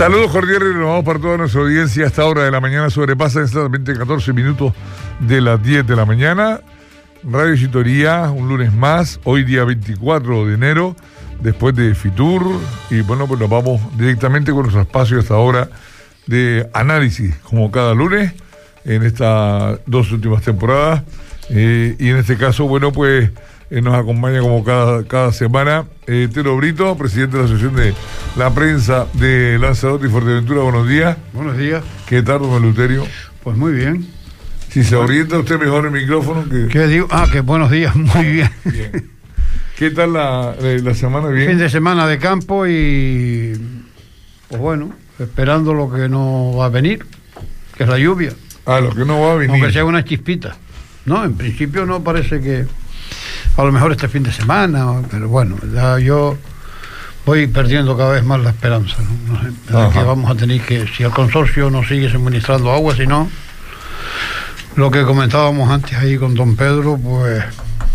Saludos cordiales y renovados para toda nuestra audiencia. A esta hora de la mañana sobrepasa exactamente 14 minutos de las 10 de la mañana. Radio Chitoría, un lunes más, hoy día 24 de enero, después de Fitur. Y bueno, pues nos vamos directamente con nuestro espacio a esta hora de análisis, como cada lunes, en estas dos últimas temporadas. Y en este caso, bueno, pues nos acompaña como cada semana Tero Brito, presidente de la Asociación de la Prensa de Lanzarote y Fuerteventura. Buenos días. Buenos días. ¿Qué tal, don Eleuterio? Pues muy bien. Si se orienta usted mejor el micrófono que... ¿Qué digo? Que buenos días, muy bien. Bien. ¿Qué tal la semana? Bien. Fin de semana de campo y pues bueno, esperando lo que no va a venir, que es la lluvia. Lo que no va a venir. Aunque sea una chispita. No, en principio no parece que... A lo mejor este fin de semana, pero bueno, ya yo voy perdiendo cada vez más la esperanza, ¿no? No sé, que vamos a tener que, si el consorcio no sigue suministrando agua, si no, lo que comentábamos antes ahí con don Pedro, pues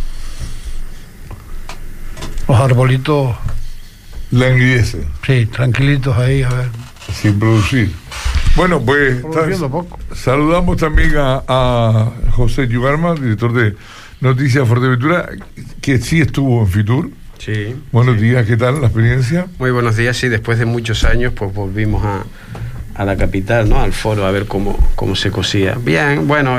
los arbolitos languidecen. Sí, tranquilitos ahí, a ver. Sin producir. Bueno, pues poco. Saludamos también a José Yugarma, director de Noticias Fuerteventura, que sí estuvo en Fitur. Sí. Buenos días, ¿qué tal la experiencia? Muy buenos días, sí, después de muchos años pues volvimos a la capital, ¿no? Al foro, a ver cómo se cosía. Bien, bueno,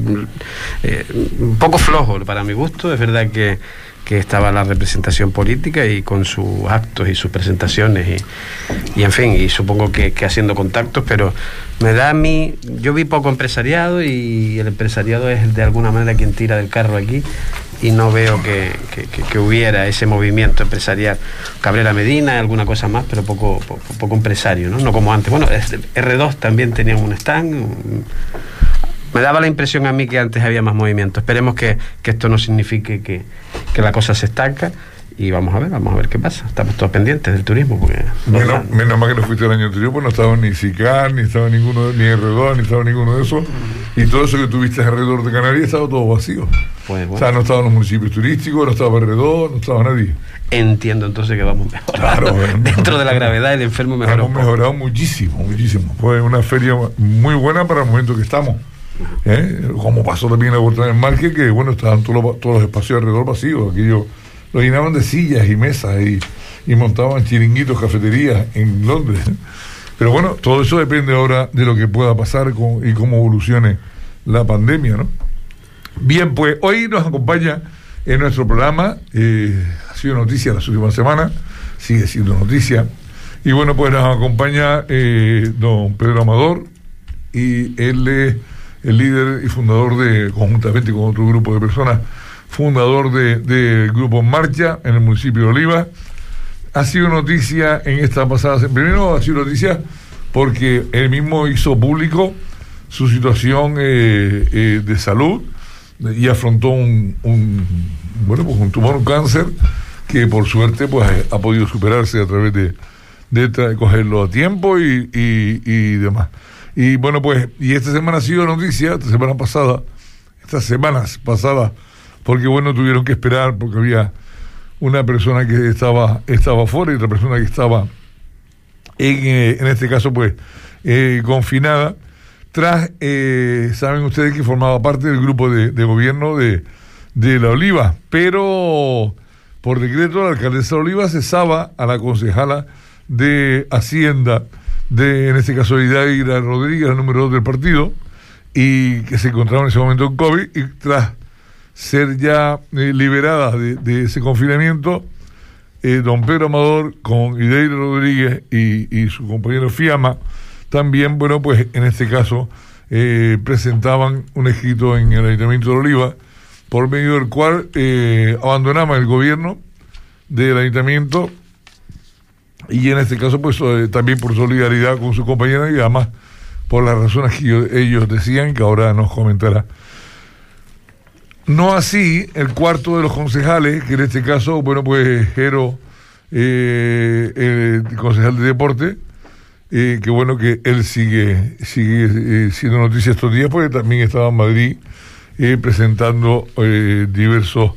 un poco flojo para mi gusto, es verdad que estaba la representación política y con sus actos y sus presentaciones y en fin, y supongo que haciendo contactos, pero me da a mí, yo vi poco empresariado y el empresariado es de alguna manera quien tira del carro aquí y no veo que hubiera ese movimiento empresarial. Cabrera Medina, alguna cosa más, pero poco empresario, ¿no? No como antes. Bueno, R2 también tenía un stand. Me daba la impresión a mí que antes había más movimiento. Esperemos que esto no signifique que la cosa se estanca y vamos a ver qué pasa. Estamos todos pendientes del turismo. Porque menos mal que no fuiste el año anterior, pues no estaba ni SICAR, ni estaba ninguno, ni R2, ni estaba ninguno de esos. Y todo eso que tuviste alrededor de Canarias estaba todo vacío. Pues bueno. O sea, no estaban los municipios turísticos, no estaba R2, no estaba nadie. Entiendo entonces que vamos mejorando. Claro, dentro de la gravedad el enfermo mejoró. Hemos mejorado muchísimo. Fue una feria muy buena para el momento que estamos. Como pasó también en la Vuelta del Marque, que bueno, estaban todos los espacios alrededor vacíos. Aquello lo llenaban de sillas y mesas y montaban chiringuitos, cafeterías en Londres. Pero bueno, todo eso depende ahora de lo que pueda pasar y cómo evolucione la pandemia, ¿no? Bien, pues hoy nos acompaña en nuestro programa, ha sido noticia las últimas semanas, sigue siendo noticia, y bueno, pues nos acompaña don Pedro Amador, y él es el líder y fundador conjuntamente con otro grupo de personas, fundador del grupo Marcha en el municipio de Oliva. Ha sido noticia en esta pasada. Primero ha sido noticia porque él mismo hizo público su situación de salud y afrontó un tumor, un cáncer, que por suerte pues ha podido superarse a través de cogerlo a tiempo y demás. Y bueno, pues, y esta semana ha sido noticia, estas semanas pasadas, porque bueno, tuvieron que esperar porque había una persona que estaba fuera y otra persona que estaba en este caso pues confinada, saben ustedes que formaba parte del grupo de gobierno de La Oliva, pero por decreto la alcaldesa de Oliva cesaba a la concejala de Hacienda en este caso Idaira Rodríguez, el número 2 del partido, y que se encontraba en ese momento en COVID, y tras ser ya liberada de ese confinamiento, don Pedro Amador con Idaira Rodríguez y su compañero Fiamma también, bueno, pues en este caso presentaban un escrito en el Ayuntamiento de Oliva, por medio del cual abandonaban el gobierno del Ayuntamiento, y en este caso pues también por solidaridad con su compañera y además por las razones que ellos decían, que ahora nos comentará. No así el cuarto de los concejales, que en este caso, bueno, pues Jero, el concejal de deporte, que bueno que él sigue siendo noticia estos días, porque también estaba en Madrid presentando diversos,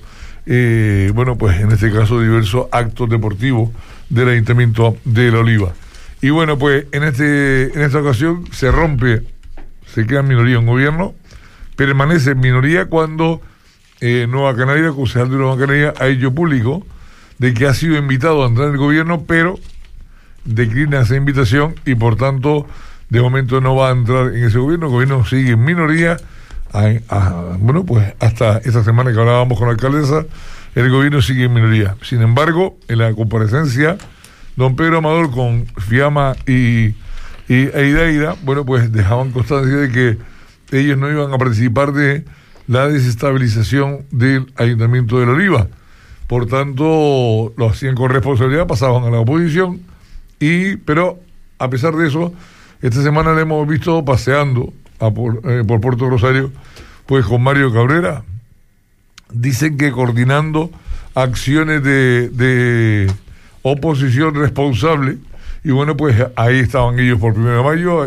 bueno, pues en este caso diversos actos deportivos del Ayuntamiento de La Oliva. Y bueno, pues en esta ocasión se queda en minoría un gobierno, permanece en minoría cuando Nueva Canaria, concejal de Nueva Canaria, ha hecho público de que ha sido invitado a entrar en el gobierno, pero declina esa invitación y por tanto de momento no va a entrar en ese gobierno. El gobierno sigue en minoría. Bueno, pues hasta esta semana que hablábamos con la alcaldesa, el gobierno sigue en minoría. Sin embargo, en la comparecencia, don Pedro Amador con Fiamma y Idaira, bueno, pues dejaban constancia de que ellos no iban a participar de la desestabilización del Ayuntamiento de La Oliva. Por tanto, lo hacían con responsabilidad, pasaban a la oposición, pero a pesar de eso, esta semana le hemos visto paseando por Puerto Rosario, pues con Mario Cabrera. Dicen que coordinando acciones de oposición responsable, y bueno, pues ahí estaban ellos por 1 de mayo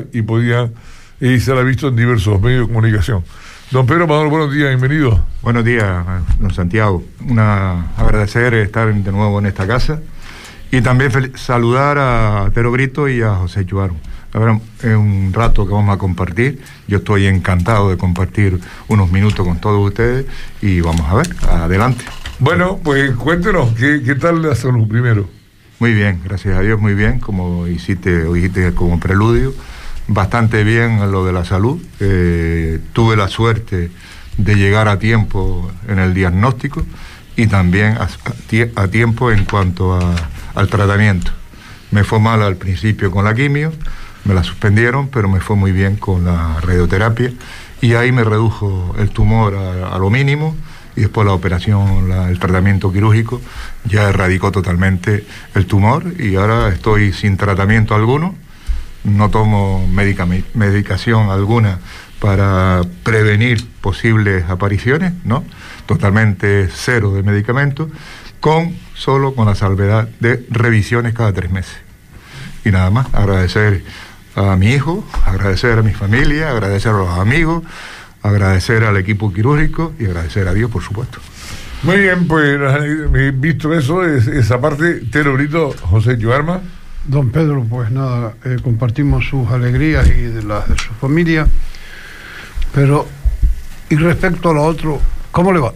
y se la ha visto en diversos medios de comunicación. Don Pedro Amador, buenos días, bienvenido. Buenos días, don Santiago. Agradecer estar de nuevo en esta casa y también saludar a Tero Brito y a José Chuaro. La verdad, es un rato que vamos a compartir. Yo estoy encantado de compartir unos minutos con todos ustedes y vamos a ver, adelante. Bueno, pues cuéntenos, ¿qué tal la salud primero? Muy bien, gracias a Dios, muy bien, como dijiste como preludio. Bastante bien lo de la salud. Tuve la suerte de llegar a tiempo en el diagnóstico y también a tiempo en cuanto al tratamiento. Me fue mal al principio con la quimio, me la suspendieron, pero me fue muy bien con la radioterapia y ahí me redujo el tumor a lo mínimo y después la operación, el tratamiento quirúrgico ya erradicó totalmente el tumor y ahora estoy sin tratamiento alguno. No tomo medicación alguna para prevenir posibles apariciones, ¿no? Totalmente cero de medicamentos, solo con la salvedad de revisiones cada 3 meses. Y nada más, agradecer a mi hijo, agradecer a mi familia, agradecer a los amigos, agradecer al equipo quirúrgico y agradecer a Dios, por supuesto. Muy bien, pues visto eso, esa parte, Tero Brito, José Chuarma. Don Pedro, pues nada, compartimos sus alegrías y de las de su familia, pero y respecto a lo otro, ¿cómo le va?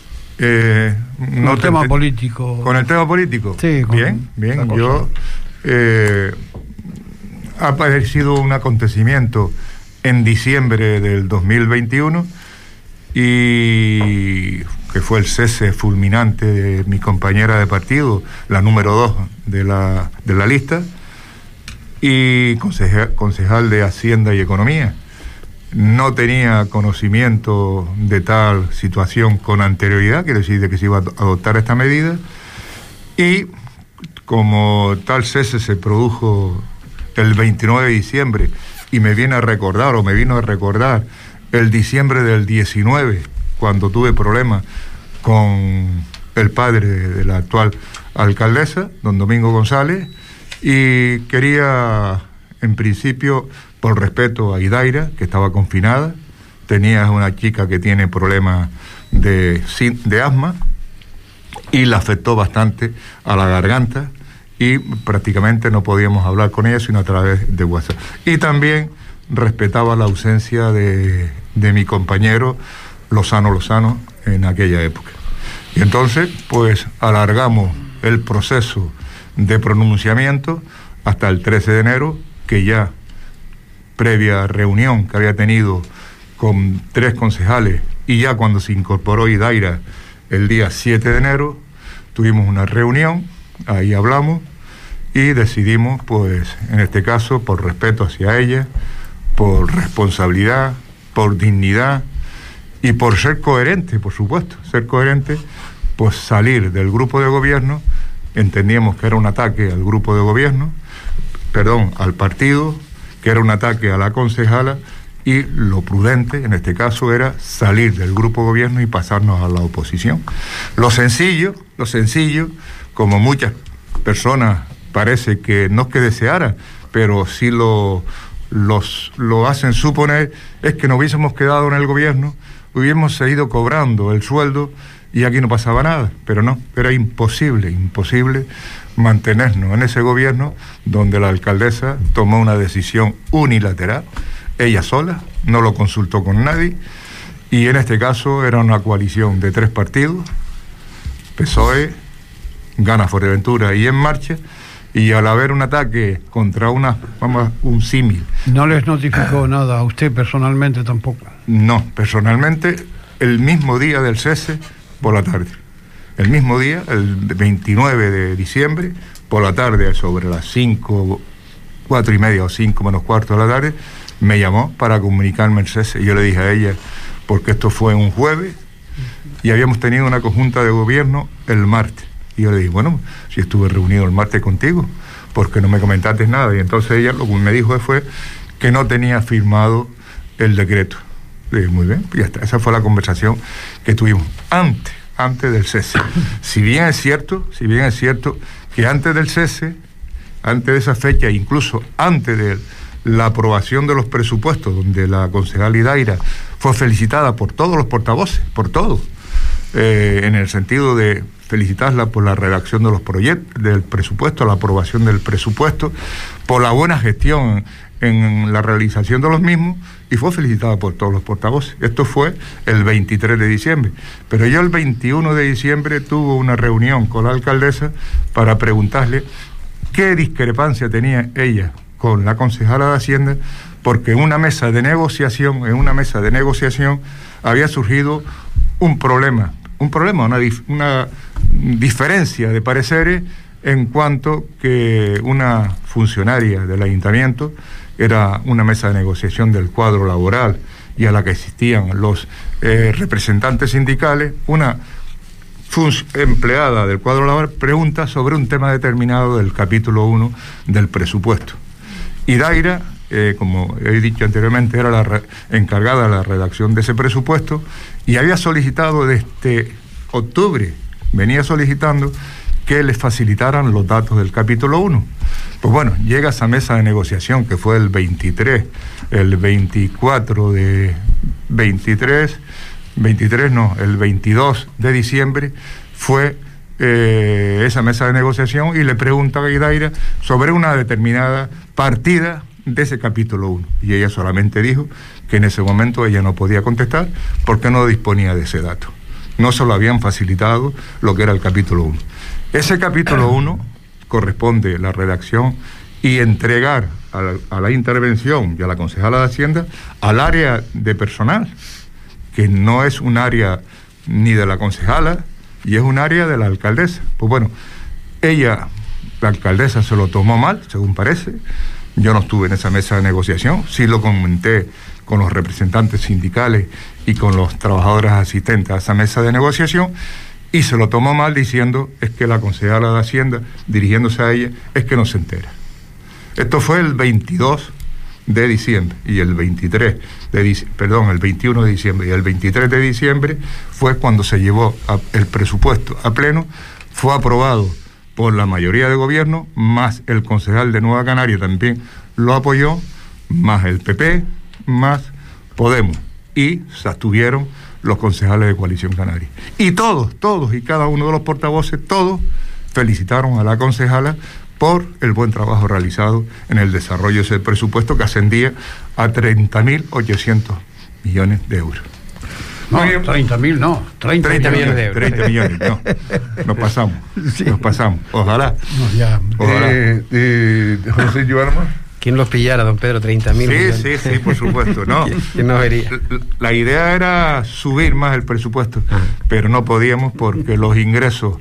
Con el tema político. ¿Con el tema político? Sí, bien. Yo ha aparecido un acontecimiento en diciembre del 2021 y que fue el cese fulminante de mi compañera de partido, la número 2 de la lista, y concejal de Hacienda y Economía. No tenía conocimiento de tal situación con anterioridad, quiere decir de que se iba a adoptar esta medida, y como tal cese se produjo el 29 de diciembre, y me vino a recordar el diciembre del 19, cuando tuve problemas con el padre de la actual alcaldesa, don Domingo González, y quería, en principio, por respeto a Idaira, que estaba confinada, tenía una chica que tiene problemas de asma, y la afectó bastante a la garganta, y prácticamente no podíamos hablar con ella sino a través de WhatsApp. Y también respetaba la ausencia de mi compañero Lozano en aquella época. Y entonces, pues, alargamos el proceso de pronunciamiento hasta el 13 de enero, que ya, previa reunión que había tenido con 3 concejales, y ya cuando se incorporó Idaira el día 7 de enero, tuvimos una reunión, ahí hablamos, y decidimos, pues, en este caso, por respeto hacia ella, por responsabilidad, por dignidad, y por ser coherente, por supuesto, pues salir del grupo de gobierno. Entendíamos que era un ataque al grupo de gobierno, al partido, que era un ataque a la concejala, y lo prudente en este caso era salir del grupo de gobierno y pasarnos a la oposición. Lo sencillo, como muchas personas parece que no es que desearan, pero sí lo hacen suponer, es que nos hubiésemos quedado en el gobierno hubiéramos seguido cobrando el sueldo y aquí no pasaba nada, pero no, era imposible mantenernos en ese gobierno donde la alcaldesa tomó una decisión unilateral, ella sola, no lo consultó con nadie, y en este caso era una coalición de 3 partidos, PSOE, Gana Fuerteventura y En Marcha, y al haber un ataque contra un símil. ¿No les notificó nada a usted personalmente tampoco? No, personalmente, el mismo día del cese, por la tarde. El mismo día, el 29 de diciembre, por la tarde, sobre las 5, 4 y media o 5 menos cuarto de la tarde, me llamó para comunicarme el cese. Y yo le dije a ella, porque esto fue un jueves, y habíamos tenido una conjunta de gobierno el martes. Y yo le dije, bueno, si estuve reunido el martes contigo, ¿por qué no me comentaste nada? Y entonces ella lo que me dijo fue que no tenía firmado el decreto. Le dije, muy bien, pues ya está. Esa fue la conversación que tuvimos antes del cese. Si bien es cierto que antes del cese, antes de esa fecha, incluso antes de la aprobación de los presupuestos, donde la concejal Idaira fue felicitada por todos los portavoces, por todos, en el sentido de felicitarla por la redacción de los proyectos, del presupuesto, la aprobación del presupuesto, por la buena gestión en la realización de los mismos, y fue felicitada por todos los portavoces. Esto fue el 23 de diciembre. Pero yo el 21 de diciembre tuve una reunión con la alcaldesa para preguntarle qué discrepancia tenía ella con la concejala de Hacienda, porque en una mesa de negociación había surgido un problema, una diferencia de pareceres en cuanto que una funcionaria del ayuntamiento, era una mesa de negociación del cuadro laboral y a la que asistían los representantes sindicales, una empleada del cuadro laboral pregunta sobre un tema determinado del capítulo 1 del presupuesto. Y Daira, como he dicho anteriormente, era la encargada de la redacción de ese presupuesto y había solicitado desde octubre, venía solicitando que les facilitaran los datos del capítulo 1. Pues bueno, llega esa mesa de negociación que fue el 22 de diciembre, fue esa mesa de negociación y le pregunta a Idaira sobre una determinada partida de ese capítulo 1. Y ella solamente dijo que en ese momento ella no podía contestar porque no disponía de ese dato. No se lo habían facilitado lo que era el capítulo 1. Ese capítulo 1 corresponde la redacción y entregar a la intervención y a la concejala de Hacienda al área de personal, que no es un área ni de la concejala y es un área de la alcaldesa. Pues bueno, ella, la alcaldesa, se lo tomó mal, según parece. Yo no estuve en esa mesa de negociación, sí lo comenté con los representantes sindicales y con los trabajadores asistentes a esa mesa de negociación, y se lo tomó mal diciendo, es que la concejala de Hacienda, dirigiéndose a ella, es que no se entera. Esto fue el 22 de diciembre y el 21 de diciembre y el 23 de diciembre fue cuando se llevó el presupuesto a pleno, fue aprobado por la mayoría de gobierno, más el concejal de Nueva Canaria también lo apoyó, más el PP, más Podemos, y se abstuvieron los concejales de Coalición Canaria. Y todos y cada uno de los portavoces, todos felicitaron a la concejala por el buen trabajo realizado en el desarrollo de ese presupuesto que ascendía a 30.800 millones de euros. No, 30.000 no, 30 millones de euros. 30 millones, no. Nos pasamos. Ojalá. No, ya. Ojalá. José Joarma. ¿Quién los pillara, don Pedro? 30.000. Sí, por supuesto. No. ¿Quién nos vería? La idea era subir más el presupuesto, pero no podíamos porque los ingresos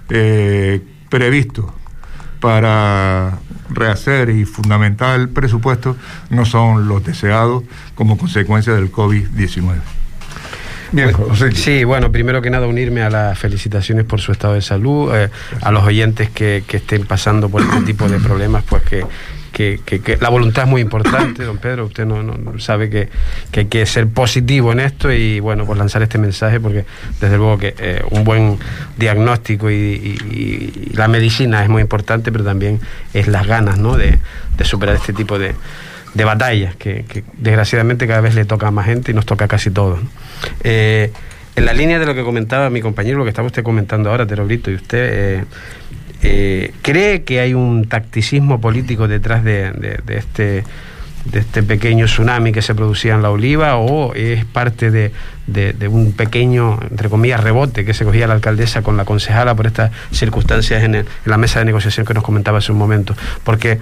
previstos para rehacer y fundamentar el presupuesto no son los deseados como consecuencia del COVID-19. Bien, José. Sí, bueno, primero que nada unirme a las felicitaciones por su estado de salud, a los oyentes que estén pasando por este tipo de problemas, pues que la voluntad es muy importante, don Pedro. Usted no sabe que hay que ser positivo en esto y bueno, pues lanzar este mensaje, porque desde luego que un buen diagnóstico y la medicina es muy importante, pero también es las ganas, ¿no?, de superar este tipo de batallas, que desgraciadamente cada vez le toca a más gente y nos toca a casi todos, ¿no? En la línea de lo que comentaba mi compañero, lo que estaba usted comentando ahora, Tero Brito, y usted, ¿cree que hay un tacticismo político detrás de este pequeño tsunami que se producía en La Oliva, o es parte de un pequeño, entre comillas, rebote que se cogía la alcaldesa con la concejala por estas circunstancias en la mesa de negociación que nos comentaba hace un momento? Porque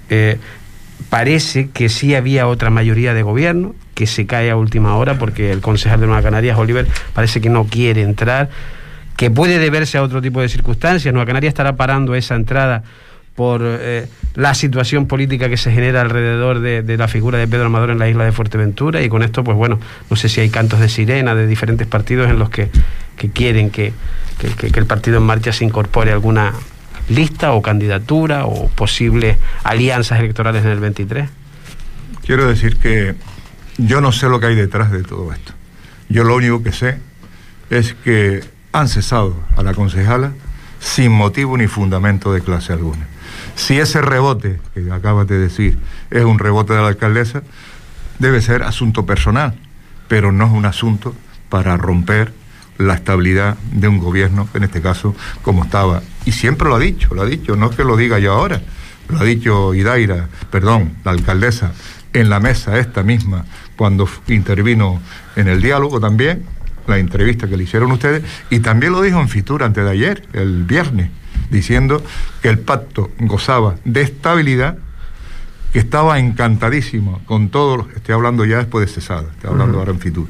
parece que sí había otra mayoría de gobierno que se cae a última hora porque el concejal de Nueva Canarias, Oliver, parece que no quiere entrar, que puede deberse a otro tipo de circunstancias. Nueva Canarias estará parando esa entrada por la situación política que se genera alrededor de la figura de Pedro Amador en la isla de Fuerteventura, y con esto, pues bueno, no sé si hay cantos de sirena de diferentes partidos en los que quieren que el partido en marcha se incorpore a alguna lista o candidatura o posibles alianzas electorales en el 23. Quiero decir que yo no sé lo que hay detrás de todo esto. Yo lo único que sé es que han cesado a la concejala sin motivo ni fundamento de clase alguna. Si ese rebote que acabas de decir es un rebote de la alcaldesa, debe ser asunto personal, pero no es un asunto para romper la estabilidad de un gobierno, en este caso, como estaba. Y siempre lo ha dicho, no es que lo diga yo ahora, lo ha dicho la alcaldesa, en la mesa esta misma, cuando intervino en el diálogo también, la entrevista que le hicieron ustedes, y también lo dijo en Fitur antes de ayer, el viernes, diciendo que el pacto gozaba de estabilidad, que estaba encantadísimo con todos, estoy hablando ya después de cesada, estoy hablando ahora en Fitur,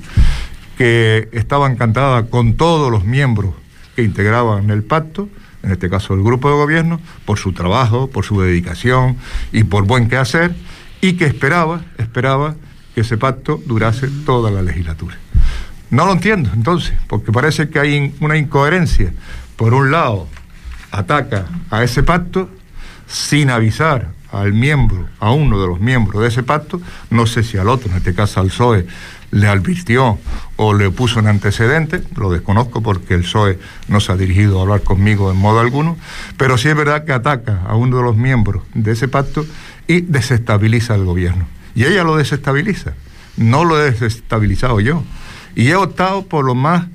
que estaba encantada con todos los miembros que integraban el pacto, en este caso el grupo de gobierno, por su trabajo, por su dedicación y por buen quehacer, y que esperaba que ese pacto durase toda la legislatura. No lo entiendo, entonces, porque parece que hay una incoherencia. Por un lado, ataca a ese pacto sin avisar a uno de los miembros de ese pacto, no sé si al otro, en este caso al PSOE, le advirtió o le puso un antecedente, lo desconozco porque el PSOE no se ha dirigido a hablar conmigo en modo alguno, pero sí es verdad que ataca a uno de los miembros de ese pacto y desestabiliza al gobierno. Y ella lo desestabiliza, no lo he desestabilizado yo. Y he optado por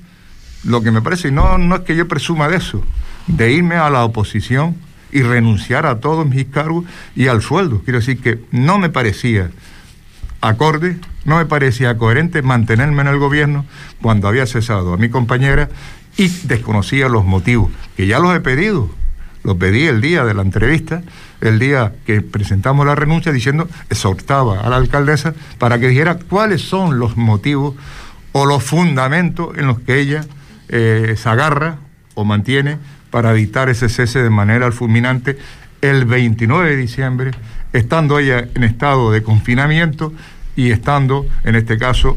lo que me parece, y no es que yo presuma de eso, de irme a la oposición y renunciar a todos mis cargos y al sueldo. Quiero decir que no me parecía acorde, no me parecía coherente mantenerme en el gobierno cuando había cesado a mi compañera y desconocía los motivos, que ya los he pedido. Los pedí el día de la entrevista, el día que presentamos la renuncia, exhortaba a la alcaldesa para que dijera cuáles son los motivos o los fundamentos en los que ella se agarra o mantiene para dictar ese cese de manera fulminante el 29 de diciembre, estando ella en estado de confinamiento y estando, en este caso,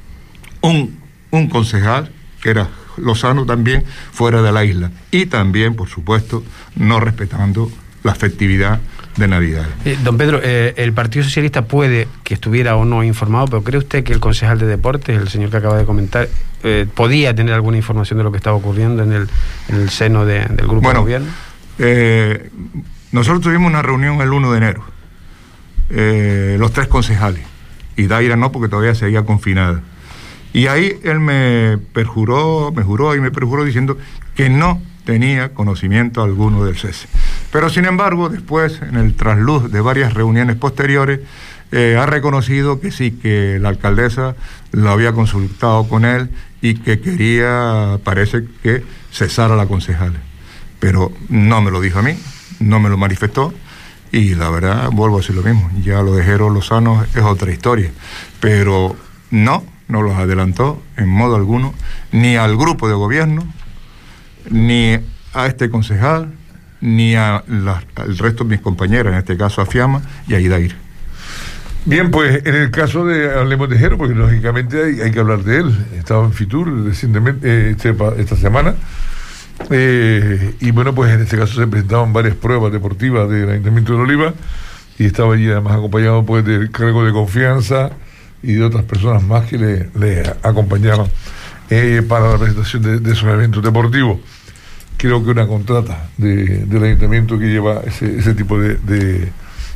un concejal, que era Lozano, también fuera de la isla. Y también, por supuesto, no respetando la festividad de Navidad. Don Pedro, el Partido Socialista puede que estuviera o no informado, pero ¿cree usted que el concejal de Deportes, el señor que acaba de comentar, podía tener alguna información de lo que estaba ocurriendo en el seno del grupo de gobierno? Nosotros tuvimos una reunión el 1 de enero, los 3 concejales, y Daira no, porque todavía seguía confinada. Y ahí él me juró diciendo que no tenía conocimiento alguno del cese. Pero sin embargo, después, en el trasluz de varias reuniones posteriores, ha reconocido que sí, que la alcaldesa lo había consultado con él y que quería, parece que, cesar a la concejala. Pero no me lo dijo a mí, no me lo manifestó, y la verdad, vuelvo a decir lo mismo, ya lo de Jero Lozano es otra historia, pero no los adelantó en modo alguno, ni al grupo de gobierno, ni a este concejal, ni al resto de mis compañeras, en este caso a Fiamma y a Idair. Bien, pues en el caso de, hablemos de Jero, porque lógicamente hay que hablar de él. Estaba en Fitur recientemente, esta semana, y bueno, pues en este caso se presentaban varias pruebas deportivas del Ayuntamiento de La Oliva, y estaba allí además acompañado pues del cargo de confianza y de otras personas más que le acompañaban para la presentación de esos eventos deportivos. Creo que una contrata del Ayuntamiento que lleva ese tipo de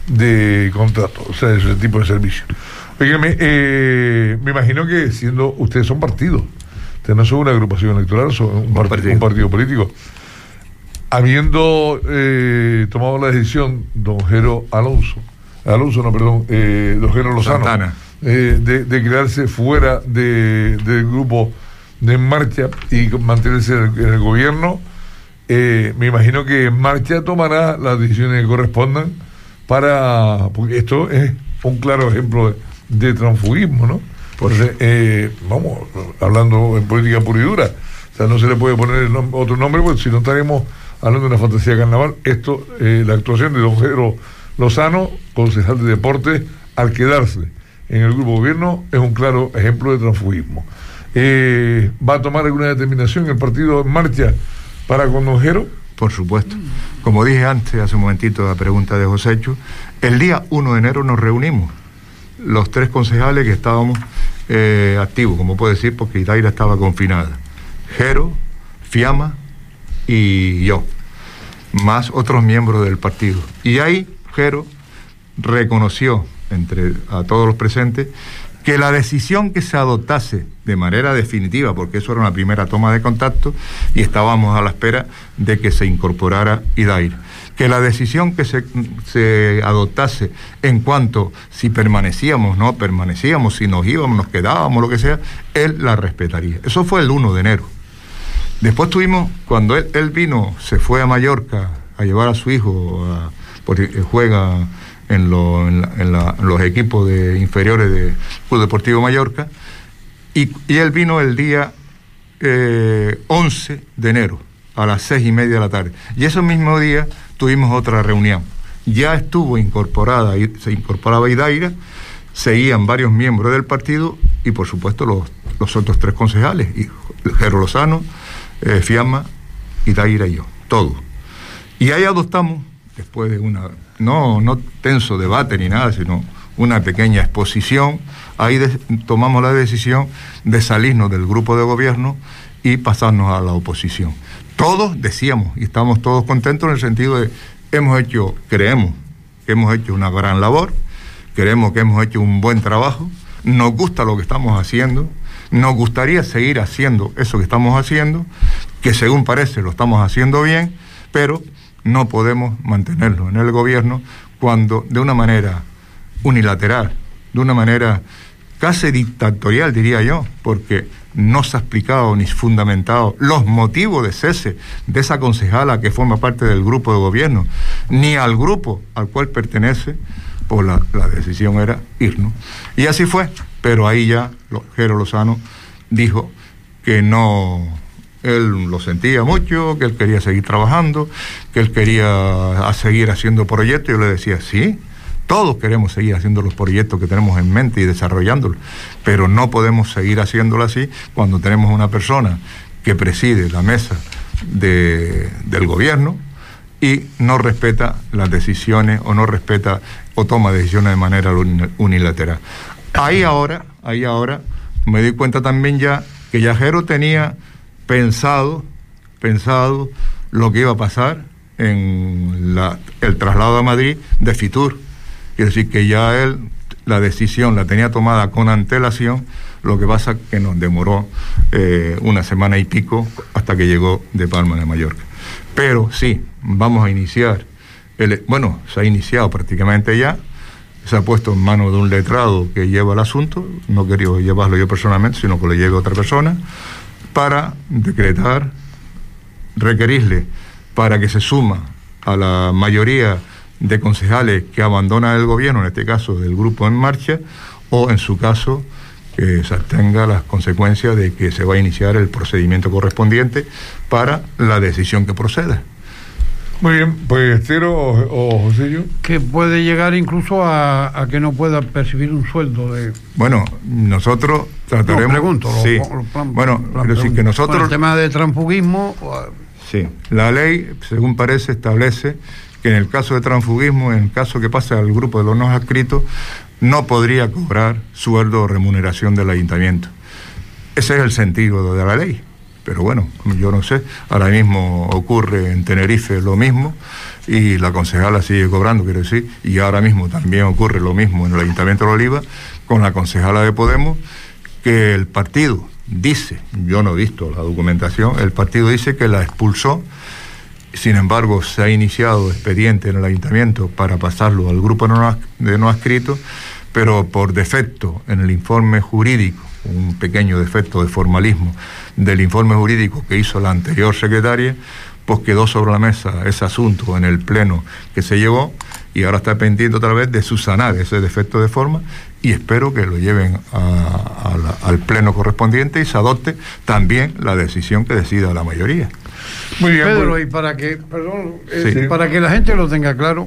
de contrato, o sea, ese tipo de servicio. Oígame, me imagino que siendo ustedes son partidos, ustedes no son una agrupación electoral, son un partido político. Habiendo tomado la decisión don Jero don Jero Lozano, de quedarse fuera del grupo de En Marcha y mantenerse en el gobierno, me imagino que En Marcha tomará las decisiones que correspondan porque esto es un claro ejemplo de transfugismo, ¿no? Entonces, vamos, hablando en política pura y dura, o sea, no se le puede poner otro nombre, porque si no estaremos hablando de una fantasía carnaval. Esto, la actuación de don Jero Lozano, concejal de deportes, al quedarse en el grupo gobierno, es un claro ejemplo de transfugismo. ¿Va a tomar alguna determinación el partido En Marcha para con don Jero? Por supuesto. Como dije antes, hace un momentito, la pregunta de Josécho, el día 1 de enero nos reunimos, los 3 concejales que estábamos activos, como puedo decir, porque Idaira estaba confinada. Jero, Fiamma y yo, más otros miembros del partido. Y ahí Jero reconoció a todos los presentes que la decisión que se adoptase de manera definitiva, porque eso era una primera toma de contacto y estábamos a la espera de que se incorporara Idaira, que la decisión que se adoptase en cuanto si permanecíamos, no permanecíamos, si nos íbamos, nos quedábamos, lo que sea, él la respetaría. Eso fue el 1 de enero. Después cuando él vino, se fue a Mallorca a llevar a su hijo, porque juega en los equipos inferiores del Club Deportivo Mallorca, y él vino el día 11 de enero a las 6:30 de la tarde, y ese mismo día tuvimos otra reunión. Ya estuvo se incorporaba Idaira, seguían varios miembros del partido y por supuesto los otros 3 concejales, Jero Lozano, Fiamma, Idaira y yo, todos. Y ahí adoptamos, después de no tenso debate ni nada, sino una pequeña exposición, ahí tomamos la decisión de salirnos del grupo de gobierno y pasarnos a la oposición. Todos decíamos, y estamos todos contentos en el sentido de creemos que hemos hecho una gran labor, creemos que hemos hecho un buen trabajo, nos gusta lo que estamos haciendo, nos gustaría seguir haciendo eso que estamos haciendo, que según parece lo estamos haciendo bien, pero no podemos mantenerlo en el gobierno cuando de una manera unilateral, de una manera casi dictatorial, diría yo, porque no se ha explicado ni fundamentado los motivos de cese de esa concejala que forma parte del grupo de gobierno, ni al grupo al cual pertenece, pues la decisión era irnos. Y así fue, pero ahí ya Jero Lozano dijo que no, él lo sentía mucho, que él quería seguir trabajando, que él quería seguir haciendo proyectos. Yo le decía, sí, todos queremos seguir haciendo los proyectos que tenemos en mente y desarrollándolos, pero no podemos seguir haciéndolo así cuando tenemos una persona que preside la mesa del gobierno y no respeta las decisiones o no respeta o toma decisiones de manera unilateral. Ahí ahora me di cuenta también ya que Jero tenía pensado lo que iba a pasar en el traslado a Madrid de Fitur. Quiere decir que ya él la decisión la tenía tomada con antelación, lo que pasa que nos demoró 1 semana y pico hasta que llegó de Palma de Mallorca. Pero sí, vamos a iniciar, se ha iniciado prácticamente ya, se ha puesto en manos de un letrado que lleva el asunto, no quería llevarlo yo personalmente, sino que lo lleve otra persona, para decretar, requerirle para que se suma a la mayoría de concejales que abandonan el gobierno, en este caso del grupo En Marcha, o en su caso que se tenga las consecuencias de que se va a iniciar el procedimiento correspondiente para la decisión que proceda. Muy bien, pues Jero o Josello. Que puede llegar incluso a que no pueda percibir un sueldo de... Bueno, nosotros trataremos... No, pregunto. Sí. Pero sí que nosotros... Con el tema de transfugismo... Sí, la ley, según parece, establece que en el caso de transfugismo, en el caso que pase al grupo de los no adscritos, no podría cobrar sueldo o remuneración del ayuntamiento. Ese es el sentido de la ley. Pero bueno, yo no sé, ahora mismo ocurre en Tenerife lo mismo, y la concejala sigue cobrando, quiero decir, y ahora mismo también ocurre lo mismo en el Ayuntamiento de Oliva con la concejala de Podemos, que el partido dice, yo no he visto la documentación, el partido dice que la expulsó. Sin embargo, se ha iniciado expediente en el ayuntamiento para pasarlo al grupo de no adscritos, pero por defecto en el informe jurídico, un pequeño defecto de formalismo del informe jurídico que hizo la anterior secretaria, pues quedó sobre la mesa ese asunto en el pleno que se llevó, y ahora está pendiente otra vez de subsanar ese defecto de forma, y espero que lo lleven al pleno correspondiente y se adopte también la decisión que decida la mayoría. Muy bien, Pedro, y para que la gente lo tenga claro,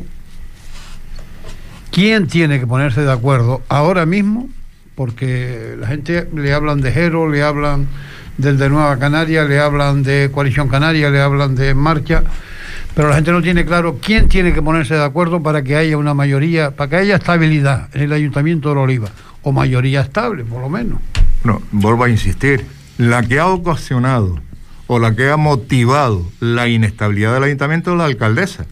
¿quién tiene que ponerse de acuerdo ahora mismo? Porque la gente le hablan de Jero, le hablan del de Nueva Canaria, le hablan de Coalición Canaria, le hablan de En Marcha, pero la gente no tiene claro quién tiene que ponerse de acuerdo para que haya una mayoría, para que haya estabilidad en el Ayuntamiento de Oliva, o mayoría estable, por lo menos. No, vuelvo a insistir, la que ha ocasionado o la que ha motivado la inestabilidad del ayuntamiento es la alcaldesa.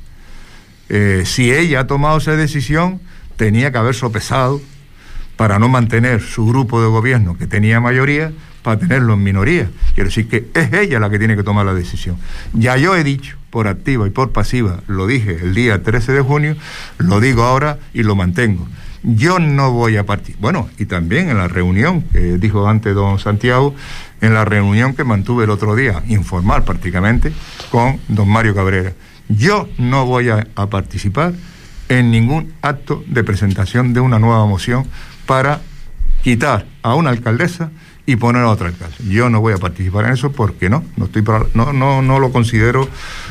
Si ella ha tomado esa decisión, tenía que haber sopesado para no mantener su grupo de gobierno, que tenía mayoría, para tenerlo en minoría. Quiero decir que es ella la que tiene que tomar la decisión. Ya yo he dicho, por activa y por pasiva, lo dije el día 13 de junio, lo digo ahora y lo mantengo. Yo no voy a partir. Bueno, y también en la reunión que dijo antes don Santiago, en la reunión que mantuve el otro día, informal prácticamente, con don Mario Cabrera. Yo no voy a participar en ningún acto de presentación de una nueva moción para quitar a una alcaldesa y poner a otra alcalde. Yo no voy a participar en eso porque no lo considero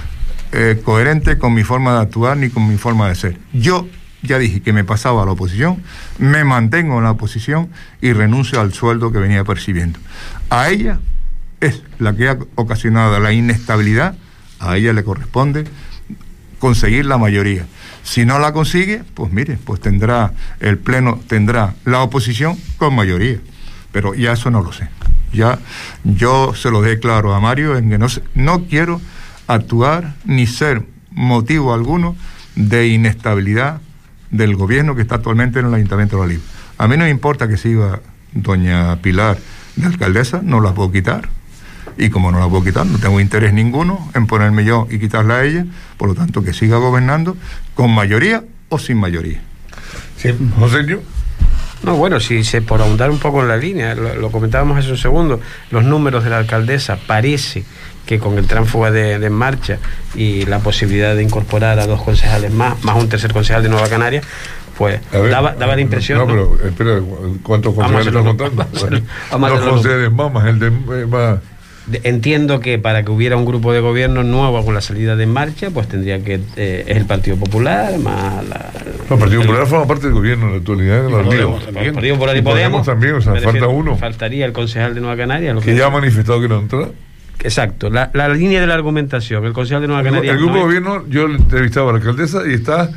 coherente con mi forma de actuar ni con mi forma de ser. Yo ya dije que me pasaba a la oposición, me mantengo en la oposición y renuncio al sueldo que venía percibiendo. A ella es la que ha ocasionado la inestabilidad, a ella le corresponde conseguir la mayoría. Si no la consigue, pues mire, pues tendrá el pleno, tendrá la oposición con mayoría. Pero ya eso no lo sé. Ya yo se lo dejé claro a Mario en que no quiero actuar ni ser motivo alguno de inestabilidad del gobierno que está actualmente en el Ayuntamiento de Oliva. A mí no me importa que siga doña Pilar de alcaldesa, no la puedo quitar, y como no la puedo quitar, no tengo interés ninguno en ponerme yo y quitarla a ella, por lo tanto que siga gobernando con mayoría o sin mayoría. Sí, José. No, bueno, si por ahondar un poco en la línea, lo comentábamos hace un segundo, los números de la alcaldesa, parece que con el tránsfuga de En Marcha y la posibilidad de incorporar a 2 concejales más un tercer concejal de Nueva Canaria, pues daba la impresión. No, pero espera, ¿cuántos concejales están contando? Dos concejales más el de más. Entiendo que para que hubiera un grupo de gobierno nuevo con la salida de En Marcha, pues tendría que es el Partido Popular más el Partido Popular forma parte del gobierno en la actualidad de la Liga. El Partido Popular y Podemos también, o sea, falta uno. Faltaría el concejal de Nueva Canaria, que ya ha manifestado que no entra. Exacto, la línea de la argumentación, el concejal de Nueva Canaria. El grupo de gobierno, yo le entrevistaba a la alcaldesa y está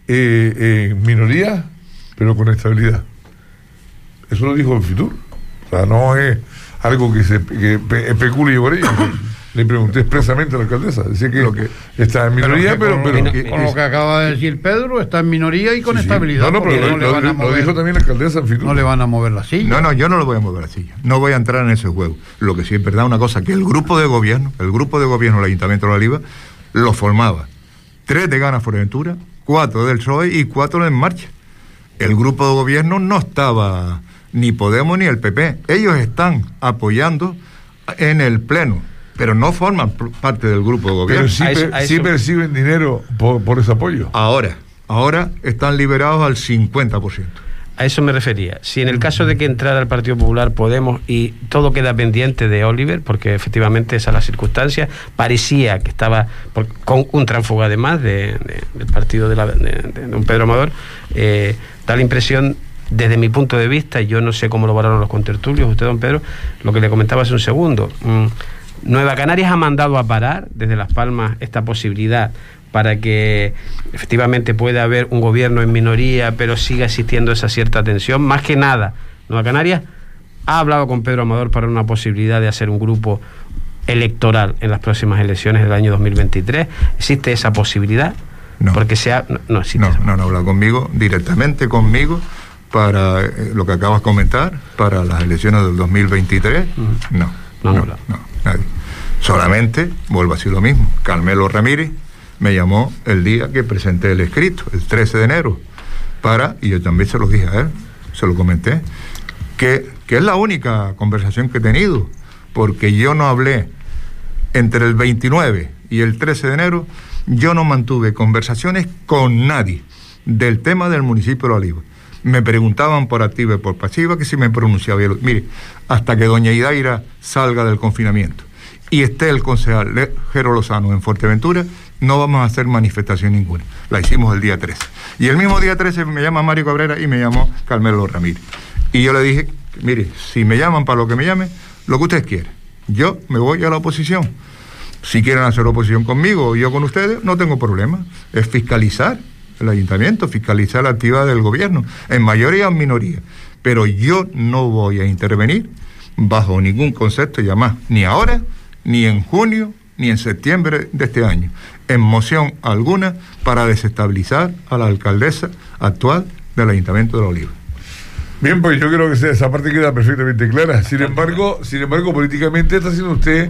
en minoría, pero con estabilidad. Eso lo dijo el Fitur. O sea, no es algo que especule por ella. Le pregunté expresamente a la alcaldesa. Decía que está en minoría, pero con lo que acaba de decir Pedro, está en minoría y con estabilidad. No, pero lo dijo también la alcaldesa en Fitur. No le van a mover la silla. No, yo no le voy a mover la silla. No voy a entrar en ese juego. Lo que sí es verdad, una cosa, que el grupo de gobierno del Ayuntamiento de la Oliva, lo formaba 3 de Gana Fuerteventura, 4 del PSOE y 4 de En Marcha. El grupo de gobierno no estaba ni Podemos ni el PP. Ellos están apoyando en el pleno, pero no forman parte del grupo de gobierno. Pero sí perciben dinero por ese apoyo. Ahora están liberados al 50%. A eso me refería. Si en el caso de que entrara el Partido Popular, Podemos, y todo queda pendiente de Oliver, porque efectivamente esa es la circunstancia, parecía que estaba con un tránsfuga además del partido de don Pedro Amador, da la impresión, desde mi punto de vista, y yo no sé cómo lo valoraron los contertulios, usted, don Pedro, lo que le comentaba hace un segundo, Nueva Canarias ha mandado a parar desde Las Palmas esta posibilidad para que efectivamente pueda haber un gobierno en minoría, pero siga existiendo esa cierta tensión. Más que nada, Nueva Canarias ha hablado con Pedro Amador para una posibilidad de hacer un grupo electoral en las próximas elecciones del año 2023. ¿Existe esa posibilidad? No. Porque no existe. No han hablado conmigo, directamente conmigo, para lo que acabas de comentar, para las elecciones del 2023. No han hablado. No, nadie. Solamente, vuelvo a decir lo mismo, Carmelo Ramírez me llamó el día que presenté el escrito, el 13 de enero, y yo también se lo dije a él, se lo comenté, que es la única conversación que he tenido, porque yo no hablé entre el 29 y el 13 de enero, yo no mantuve conversaciones con nadie del tema del municipio de La Oliva. Me preguntaban por activa y por pasiva que si me pronunciaba bien. Mire, hasta que doña Idaira salga del confinamiento y esté el concejal Jero Lozano en Fuerteventura, no vamos a hacer manifestación ninguna. La hicimos el día 13. Y el mismo día 13 me llama Mario Cabrera y me llamó Carmelo Ramírez. Y yo le dije, mire, si me llaman para lo que me llamen, lo que ustedes quieran. Yo me voy a la oposición. Si quieren hacer oposición conmigo o yo con ustedes, no tengo problema. Es fiscalizar el ayuntamiento, fiscalizar la actividad del gobierno, en mayoría o en minoría. Pero yo no voy a intervenir bajo ningún concepto, ya más, ni ahora, ni en junio, ni en septiembre de este año, en moción alguna para desestabilizar a la alcaldesa actual del Ayuntamiento de La Oliva. Bien, pues yo creo que esa parte queda perfectamente clara. Sin embargo, políticamente está siendo usted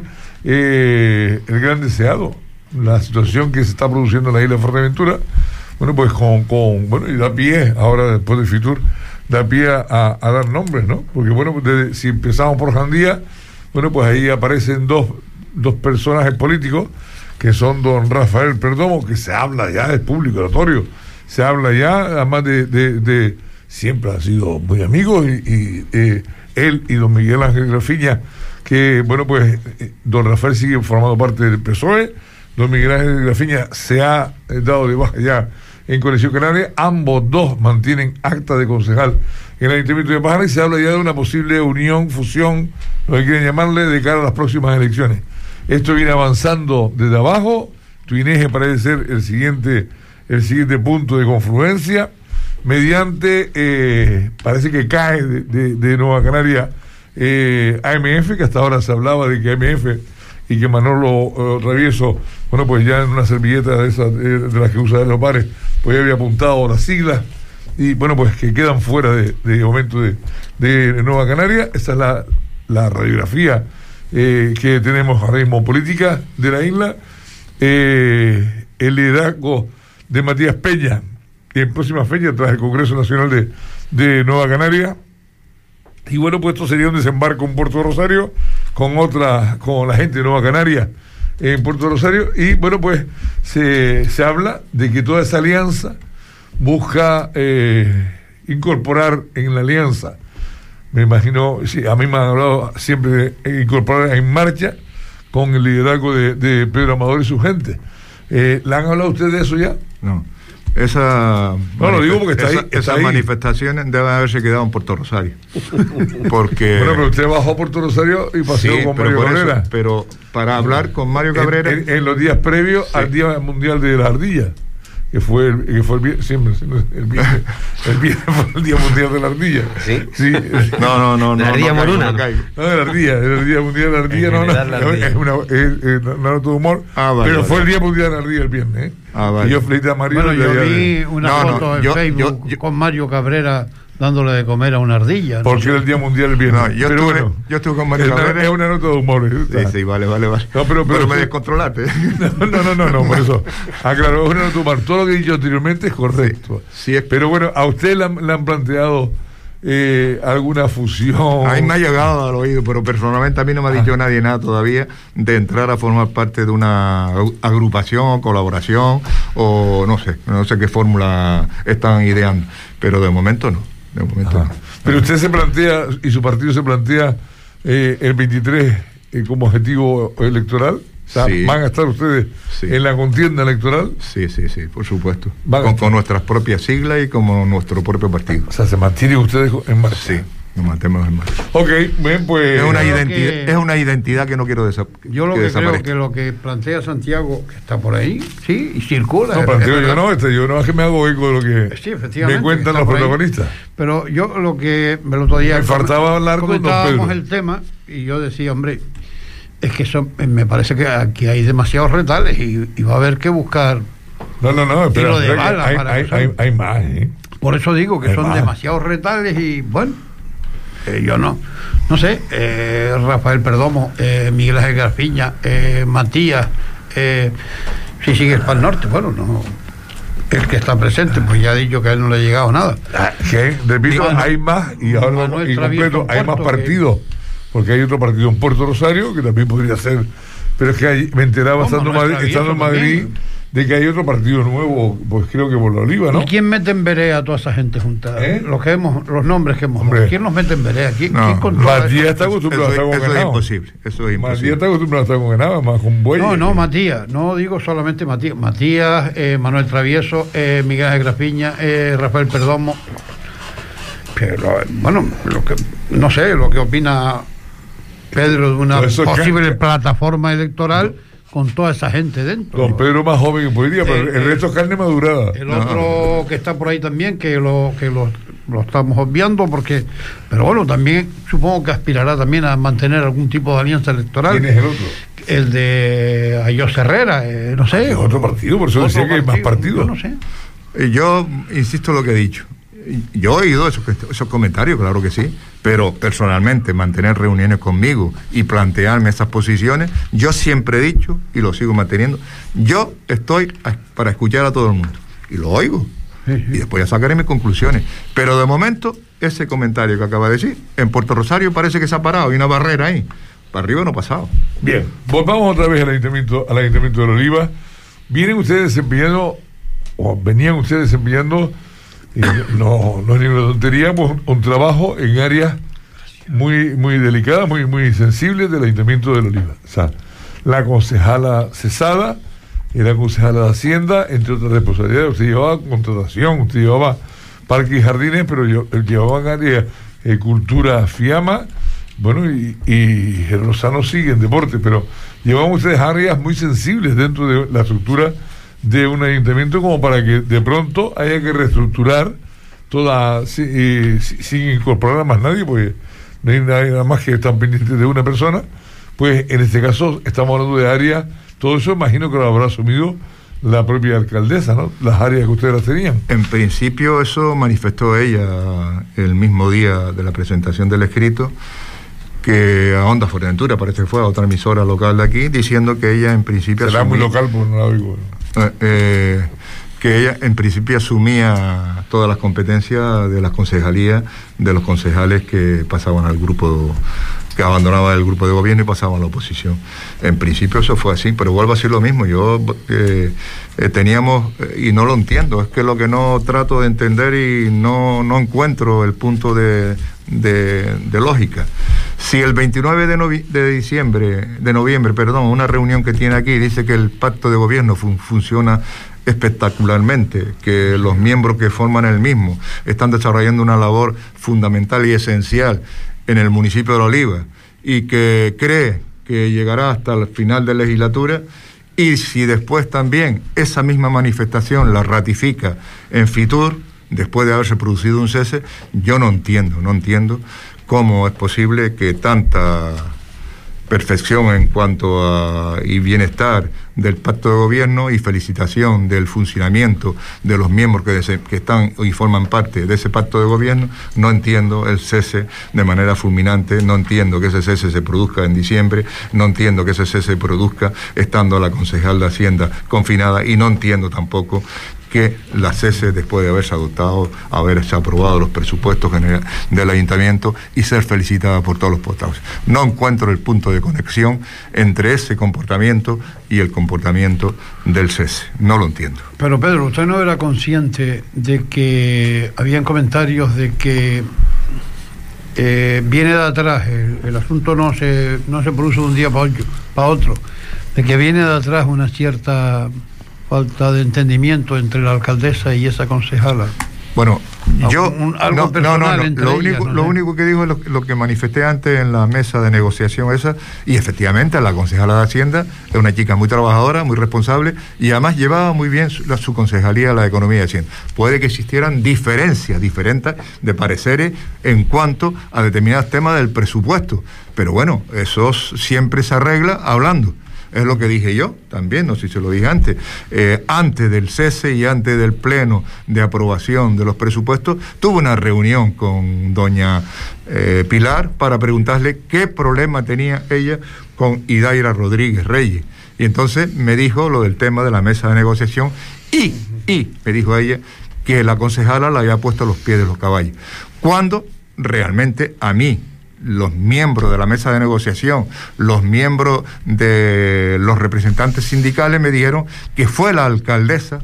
el gran deseado. La situación que se está produciendo en la isla de Fuerteventura, bueno, pues y da pie, ahora después de Fitur, da pie a dar nombres, ¿no? Porque bueno, pues si empezamos por Jandía, bueno, pues ahí aparecen dos personajes políticos, que son don Rafael Perdomo, que se habla ya, es público, notorio, se habla ya, además de siempre han sido muy amigos, y él y don Miguel Ángel Grafiña, que bueno, pues don Rafael sigue formando parte del PSOE, don Miguel Ángel Grafiña se ha dado de baja ya en Coalición Canaria, ambos dos mantienen acta de concejal en el Ayuntamiento de Pájara, y se habla ya de una posible unión, fusión, lo que quieren llamarle, de cara a las próximas elecciones. Esto viene avanzando desde abajo. Tuineje parece ser el siguiente punto de confluencia, mediante, parece que cae de Nueva Canaria AMF, que hasta ahora se hablaba de que AMF y que Manolo Travieso, bueno, pues ya en una servilleta de esas de las que usa de los bares, pues ya había apuntado las siglas, y bueno, pues que quedan fuera de momento de Nueva Canaria. Esa es la radiografía que tenemos ahora mismo política de la isla. El liderazgo de Matías Peña en próxima fecha tras el Congreso Nacional de Nueva Canaria, y bueno, pues esto sería un desembarco en Puerto Rosario con la gente de Nueva Canaria en Puerto Rosario, y bueno, pues se habla de que toda esa alianza busca incorporar en la alianza, me imagino, sí, a mí me han hablado siempre de incorporar en marcha con el liderazgo de Pedro Amador y su gente. ¿Le han hablado a ustedes de eso ya? No. Lo digo porque esas manifestaciones deben haberse quedado en Puerto Rosario. Porque bueno, pero usted bajó a Puerto Rosario y pasó con Mario Cabrera. Pero para hablar con Mario Cabrera en los días previos al Día Mundial de la Ardilla, que fue el viernes fue el Día Mundial de la Ardilla. ¿Sí? Sí. No. La ardilla moruna. No, el Día Mundial de la Ardilla, es una nota de humor, pero fue el Día Mundial de la Ardilla el viernes, Vale. Y yo felicité a Mario. Bueno, yo vi una foto en Facebook con Mario Cabrera dándole de comer a una ardilla. Porque era el Día Mundial el viernes. Yo estuve con Mario Cabrera. Es una nota de humor. Sí, vale. No, pero me descontrolaste. No, por eso. Claro, es una nota de humor. Todo lo que he dicho anteriormente es correcto. Sí, pero bueno, ¿a usted le han planteado alguna fusión? A mí me ha llegado al oído, pero personalmente a mí no me ha dicho nadie nada todavía de entrar a formar parte de una agrupación, colaboración, o no sé qué fórmula están ideando, pero de momento no. Pero usted se plantea, y su partido se plantea el 23 como objetivo electoral. O sea, sí. ¿Van a estar ustedes en la contienda electoral? Sí, por supueesto. Con nuestras propias siglas y como nuestro propio partido. O sea, ¿se mantienen ustedes en marcha? Sí, nos mantenemos en marcha. Ok, bien, pues... Es una identidad que no quiero desaparecer. Yo lo que creo que lo que plantea Santiago, que está por ahí, sí, y circula. No, planteo yo no es que me hago eco de lo que me cuentan los protagonistas. Pero yo lo que el otro día... Me faltaba hablar con don Pedro. Comentábamos el tema, y yo decía, hombre... Es que me parece que aquí hay demasiados retales y va a haber que buscar espera, y lo de Bala, hay más, ¿eh? Por eso digo que son demasiados retales y bueno, yo no sé, Rafael Perdomo, Miguel Ángel Garfiña, Matías, si sigues para el norte, bueno, no, el que está presente, pues ya ha dicho que a él no le ha llegado nada. Repito, hay más, y ahora y completo, hay más partidos, porque hay otro partido en Puerto Rosario que también podría ser, pero es que me enteraba estando en Madrid de que hay otro partido nuevo, pues creo que por la Oliva, ¿no? ¿Y quién mete en Berea a toda esa gente juntada? Los nombres que hemos... Hombre. ¿Quién los mete en Berea? ¿Quién Matías está acostumbrado a estar con Eso ganado. es imposible. Matías está acostumbrado a estar con ganado, más con bueyes. No, Matías, no digo solamente Matías. Matías, Manuel Travieso, Miguel Ángel Grapiña, Rafael Perdomo. Pero, bueno, no sé, lo que opina Pedro de una posible plataforma electoral con toda esa gente dentro. Don Pedro más joven que podría, pero el resto es carne madurada. El otro que está por ahí también, que lo estamos obviando, pero bueno, también supongo que aspirará también a mantener algún tipo de alianza electoral. ¿Quién es el otro? El de Ayos Herrera, no sé. Es otro partido, por eso decía que hay más partidos. No sé. Yo insisto en lo que he dicho. Yo he oído esos comentarios, claro que sí, pero personalmente mantener reuniones conmigo y plantearme esas posiciones, yo siempre he dicho y lo sigo manteniendo, yo estoy para escuchar a todo el mundo y lo oigo, y después ya sacaré mis conclusiones, pero de momento ese comentario que acaba de decir, en Puerto Rosario parece que se ha parado, hay una barrera ahí, para arriba no ha pasado. Bien, volvamos otra vez al Ayuntamiento de la Oliva. Venían ustedes desempeñando, y no es ninguna tontería, pues, un trabajo en áreas muy delicadas, muy sensibles del Ayuntamiento de la Oliva. O sea, la concejala cesada era concejala de Hacienda, entre otras responsabilidades. Usted llevaba contratación, usted llevaba parques y jardines, pero llevaban áreas cultura, fiama, bueno, y Lozano sigue en deporte, pero llevaban ustedes áreas muy sensibles dentro de la estructura de un ayuntamiento, como para que de pronto haya que reestructurar toda sin incorporar a más nadie, porque no hay nada más que están pendientes de una persona. Pues en este caso estamos hablando de áreas, todo eso imagino que lo habrá asumido la propia alcaldesa, ¿no? Las áreas que ustedes las tenían. En principio eso manifestó ella el mismo día de la presentación del escrito, que a Onda Fuerteventura, parece que fue a otra emisora local de aquí, diciendo que ella en principio... Será muy local, pues no la oigo. Que ella en principio asumía todas las competencias de las concejalías de los concejales que pasaban al grupo, que abandonaban el grupo de gobierno y pasaban a la oposición. En principio eso fue así, pero vuelvo a decir lo mismo. Yo teníamos, y no lo entiendo, es que lo que no trato de entender y no encuentro el punto de lógica. Si el 29 de noviembre, una reunión que tiene aquí, dice que el pacto de gobierno funciona espectacularmente, que los miembros que forman el mismo están desarrollando una labor fundamental y esencial en el municipio de La Oliva, y que cree que llegará hasta el final de legislatura, y si después también esa misma manifestación la ratifica en Fitur, después de haberse producido un cese, yo no entiendo cómo es posible que tanta perfección en cuanto a y bienestar del pacto de gobierno y felicitación del funcionamiento de los miembros que están y forman parte de ese pacto de gobierno, no entiendo el cese de manera fulminante, no entiendo que ese cese se produzca en diciembre, no entiendo que ese cese se produzca estando la concejal de Hacienda confinada, y no entiendo tampoco que la cese después de haberse aprobado los presupuestos generales del ayuntamiento y ser felicitada por todos los portavoces. No encuentro el punto de conexión entre ese comportamiento y el comportamiento del cese. No lo entiendo. Pero Pedro, ¿usted no era consciente de que habían comentarios de que viene de atrás, el asunto no se produce de un día para otro, de que viene de atrás una cierta falta de entendimiento entre la alcaldesa y esa concejala? Bueno, yo algo personal lo único que digo es lo que manifesté antes en la mesa de negociación esa, y efectivamente la concejala de Hacienda es una chica muy trabajadora, muy responsable, y además llevaba muy bien su concejalía de la economía de Hacienda. Puede que existieran diferencias diferentes de pareceres en cuanto a determinados temas del presupuesto, pero bueno, eso siempre se arregla hablando. es lo que dije yo también, no sé si se lo dije antes del cese y antes del pleno de aprobación de los presupuestos, tuve una reunión con doña Pilar para preguntarle qué problema tenía ella con Idaira Rodríguez Reyes. Y entonces me dijo lo del tema de la mesa de negociación y me dijo ella que la concejala le había puesto los pies de los caballos. Cuando realmente a mí, los miembros de la mesa de negociación, los miembros de los representantes sindicales me dijeron que fue la alcaldesa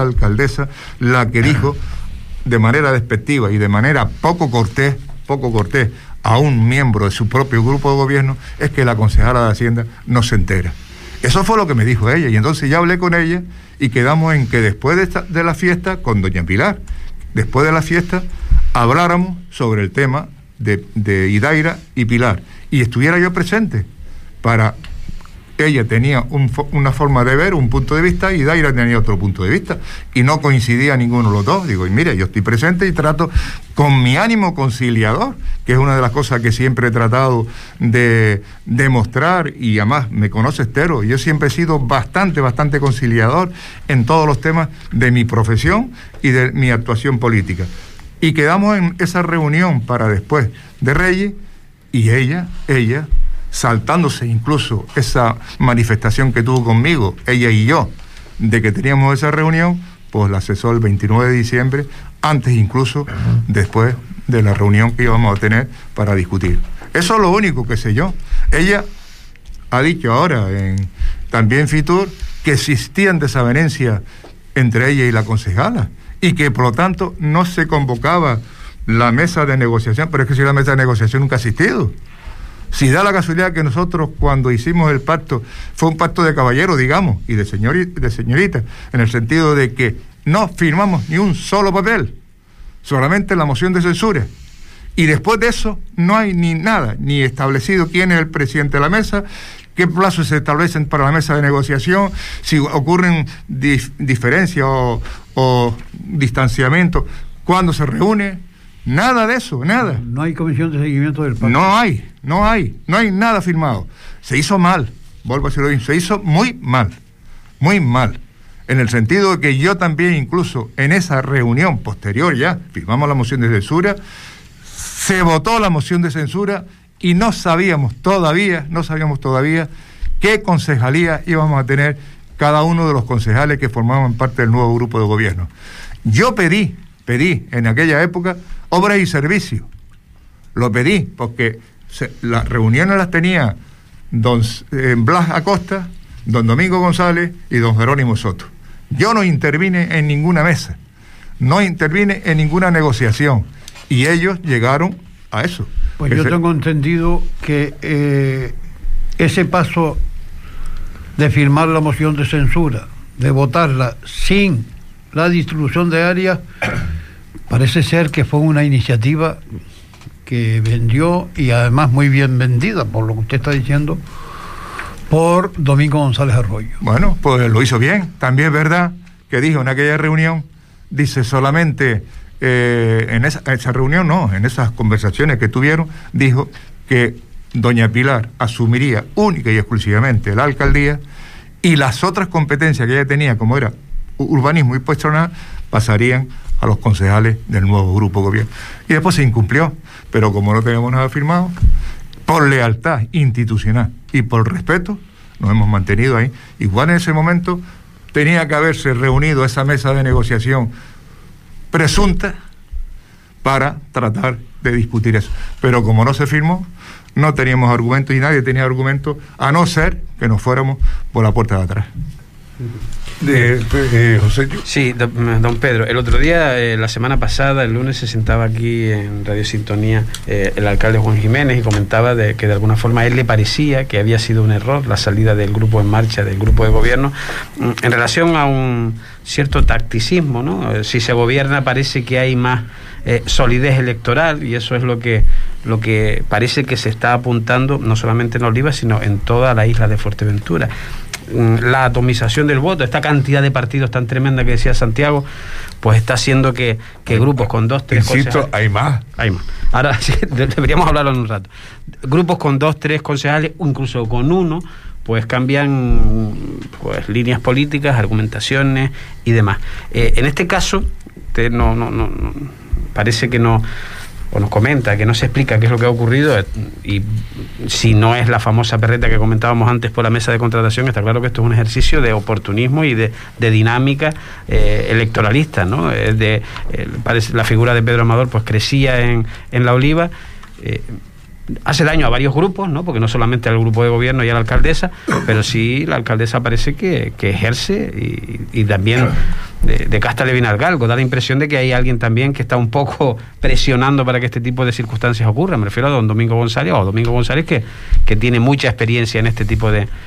la que dijo de manera despectiva y de manera poco cortés a un miembro de su propio grupo de gobierno, es que la concejala de Hacienda no se entera. Eso fue lo que me dijo ella, y entonces ya hablé con ella y quedamos en que después de la fiesta, con doña Pilar, después de la fiesta, habláramos sobre el tema de Idaira y Pilar, y estuviera yo presente para... Ella tenía una forma de ver, un punto de vista, y Idaira tenía otro punto de vista, y no coincidía ninguno de los dos. Digo, y mire, yo estoy presente y trato con mi ánimo conciliador, que es una de las cosas que siempre he tratado de demostrar, y además me conoce Estero, yo siempre he sido bastante conciliador en todos los temas de mi profesión y de mi actuación política. Y quedamos en esa reunión para después de Reyes, y ella saltándose incluso esa manifestación que tuvo conmigo, ella y yo, de que teníamos esa reunión, pues la cesó el 29 de diciembre, antes incluso, después de la reunión que íbamos a tener para discutir. Eso es lo único que sé yo. Ella ha dicho ahora, también Fitur, que existían desavenencias entre ella y la concejala, y que por lo tanto no se convocaba la mesa de negociación, pero es que si la mesa de negociación nunca ha existido. Si da la casualidad que nosotros cuando hicimos el pacto, fue un pacto de caballero, digamos, y de señorita, en el sentido de que no firmamos ni un solo papel, solamente la moción de censura. Y después de eso no hay ni nada, ni establecido quién es el presidente de la mesa, qué plazos se establecen para la mesa de negociación, si ocurren diferencias o distanciamientos, cuándo se reúne. Nada de eso, nada. No hay comisión de seguimiento del pacto. No hay nada firmado. Se hizo mal, vuelvo a decirlo bien, se hizo muy mal, en el sentido de que yo también, incluso en esa reunión posterior ya, firmamos la moción de censura, se votó la moción de censura y no sabíamos todavía qué concejalía íbamos a tener cada uno de los concejales que formaban parte del nuevo grupo de gobierno. Yo pedí en aquella época obras y servicios. Lo pedí porque las reuniones las tenía don Blas Acosta, don Domingo González y don Jerónimo Soto. Yo no intervine en ninguna mesa, no intervine en ninguna negociación, y ellos llegaron a eso. Pues yo tengo entendido que ese paso de firmar la moción de censura, de votarla sin la distribución de áreas, parece ser que fue una iniciativa que vendió, y además muy bien vendida, por lo que usted está diciendo, por Domingo González Arroyo. Bueno, pues lo hizo bien. También es verdad que dijo en aquella reunión, dice solamente, en esa reunión no, en esas conversaciones que tuvieron, dijo que doña Pilar asumiría única y exclusivamente la alcaldía, y las otras competencias que ella tenía, como era urbanismo y personal, pasarían a los concejales del nuevo grupo de gobierno. Y después se incumplió, pero como no tenemos nada firmado, por lealtad institucional y por respeto, nos hemos mantenido ahí. Igual en ese momento tenía que haberse reunido esa mesa de negociación presunta para tratar de discutir eso. Pero como no se firmó, no teníamos argumentos, y nadie tenía argumentos, a no ser que nos fuéramos por la puerta de atrás. José. Sí, don Pedro, el otro día, la semana pasada, el lunes, se sentaba aquí en Radio Sintonía el alcalde Juan Jiménez y comentaba que de alguna forma a él le parecía que había sido un error la salida del grupo en marcha, del grupo de gobierno, en relación a un cierto tacticismo, ¿no? Si se gobierna parece que hay más solidez electoral, y eso es lo que parece que se está apuntando no solamente en Oliva, sino en toda la isla de Fuerteventura. La atomización del voto, esta cantidad de partidos tan tremenda que decía Santiago, pues está haciendo que grupos con 2, 3 concejales... Hay más. Ahora sí, deberíamos hablarlo en un rato. Grupos con 2, 3 concejales, o incluso con uno, pues cambian pues líneas políticas, argumentaciones y demás. En este caso, usted no parece que no, o nos comenta que no se explica qué es lo que ha ocurrido, y si no es la famosa perreta que comentábamos antes por la mesa de contratación, está claro que esto es un ejercicio de oportunismo y de dinámica electoralista, ¿no? Parece la figura de Pedro Amador pues crecía en La Oliva, hace daño a varios grupos, ¿no? Porque no solamente al grupo de gobierno y a la alcaldesa, pero sí la alcaldesa parece que ejerce y también de casta le viene al galgo. Da la impresión de que hay alguien también que está un poco presionando para que este tipo de circunstancias ocurran. Me refiero a don Domingo González, que tiene mucha experiencia en este tipo de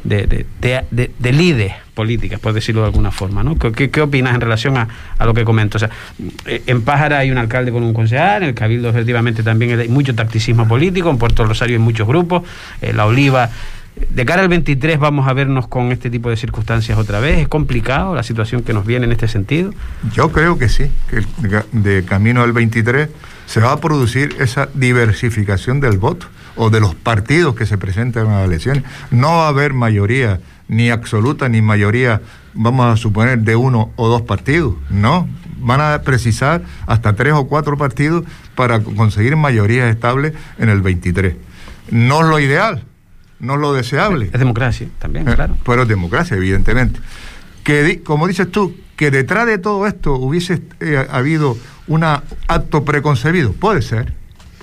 lides políticas, por decirlo de alguna forma, ¿no? ¿Qué opinas en relación a lo que comento? O sea, en Pájara hay un alcalde con un concejal, en el Cabildo efectivamente también hay mucho tacticismo político, en Puerto Rosario hay muchos grupos, La Oliva. De cara al 23 vamos a vernos con este tipo de circunstancias otra vez. ¿Es complicado la situación que nos viene en este sentido? Yo creo que sí, que de camino al 23 se va a producir esa diversificación del voto o de los partidos que se presentan a las elecciones. No va a haber mayoría ni absoluta ni mayoría, vamos a suponer, de uno o dos partidos. No, van a precisar hasta 3 o 4 partidos para conseguir mayorías estables en el 23. No es lo ideal, no es lo deseable. Es democracia también, claro. Pero es democracia, evidentemente. Como dices tú, que detrás de todo esto hubiese habido un acto preconcebido. Puede ser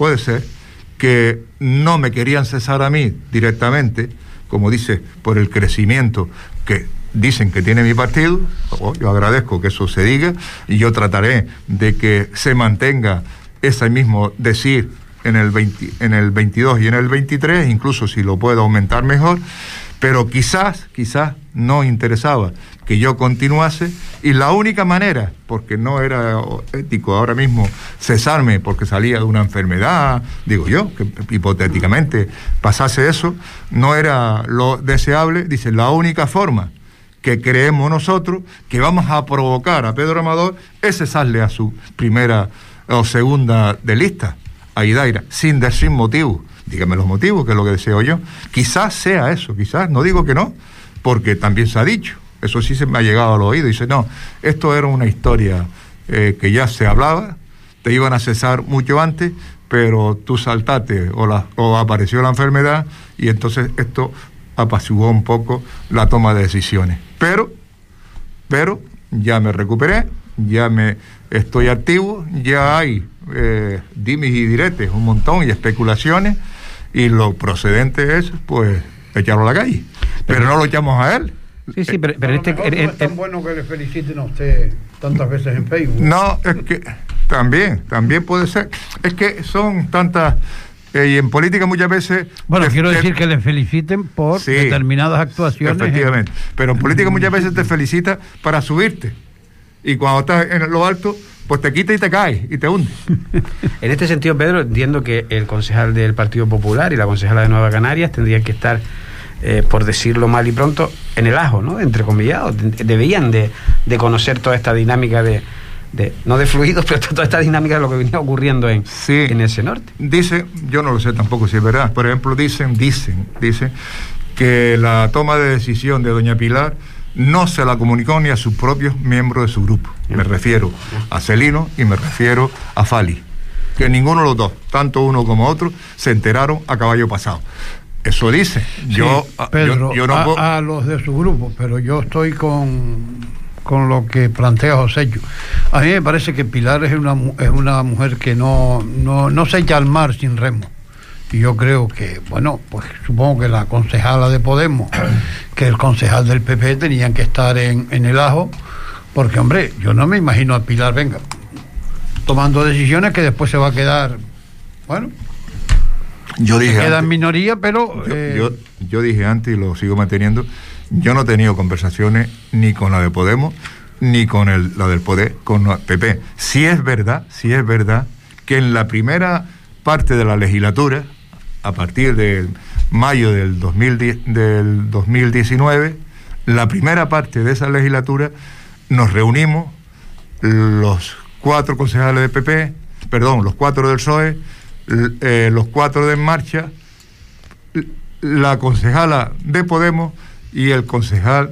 que no me querían cesar a mí directamente, como dice, por el crecimiento que dicen que tiene mi partido. Yo agradezco que eso se diga y yo trataré de que se mantenga ese mismo decir en el 22 y en el 23, incluso si lo puedo aumentar mejor, pero quizás no interesaba que yo continuase, y la única manera, porque no era ético ahora mismo cesarme porque salía de una enfermedad, digo yo, que hipotéticamente pasase eso, no era lo deseable. Dice, la única forma que creemos nosotros que vamos a provocar a Pedro Amador es cesarle a su primera o segunda de lista, a Idaira, sin decir motivo. Dígame los motivos, que es lo que deseo yo. Quizás sea eso, quizás, no digo que no, porque también se ha dicho, eso sí se me ha llegado al oído, dice, no, esto era una historia que ya se hablaba, te iban a cesar mucho antes, pero tú saltaste o apareció la enfermedad y entonces esto apaciguó un poco la toma de decisiones. Pero ya me recuperé, ya estoy activo, ya hay dimes y diretes, un montón, y especulaciones, y lo procedente es, pues, echarlo a la calle. Pero no lo echamos a él. Sí, pero no es tan bueno que le feliciten a usted tantas veces en Facebook. No, es que también puede ser. Es que son tantas... y en política muchas veces... Bueno, quiero decir que le feliciten por determinadas actuaciones. Efectivamente. Pero en política muchas veces te felicita para subirte. Y cuando estás en lo alto, pues te quita y te caes y te hunde. En este sentido, Pedro, entiendo que el concejal del Partido Popular y la concejala de Nueva Canarias tendrían que estar, por decirlo mal y pronto, en el ajo, ¿no? Entrecomillados. Debían de conocer toda esta dinámica no de fluidos, pero toda esta dinámica de lo que venía ocurriendo en ese norte. Dicen, yo no lo sé tampoco si es verdad, por ejemplo, dicen que la toma de decisión de doña Pilar no se la comunicó ni a sus propios miembros de su grupo. Me refiero a Celino y me refiero a Fali, que ninguno de los dos, tanto uno como otro, se enteraron a caballo pasado. Eso dice. Pedro, yo no a los de su grupo, pero yo estoy con lo que plantea José. A mí me parece que Pilar es una mujer que no se echa al mar sin remo. Y yo creo que, bueno, pues supongo que la concejala de Podemos, que el concejal del PP tenían que estar en el ajo, porque, hombre, yo no me imagino a Pilar, tomando decisiones que después se va a quedar, bueno, yo dije queda en minoría, pero... Yo dije antes, y lo sigo manteniendo, yo no he tenido conversaciones ni con la de Podemos, ni con la del Poder, con el PP. Si es verdad que en la primera parte de la legislatura, a partir de mayo del 2019, la primera parte de esa legislatura, nos reunimos los 4 concejales del PP, los 4 del PSOE, los 4 de En Marcha, la concejala de Podemos y el concejal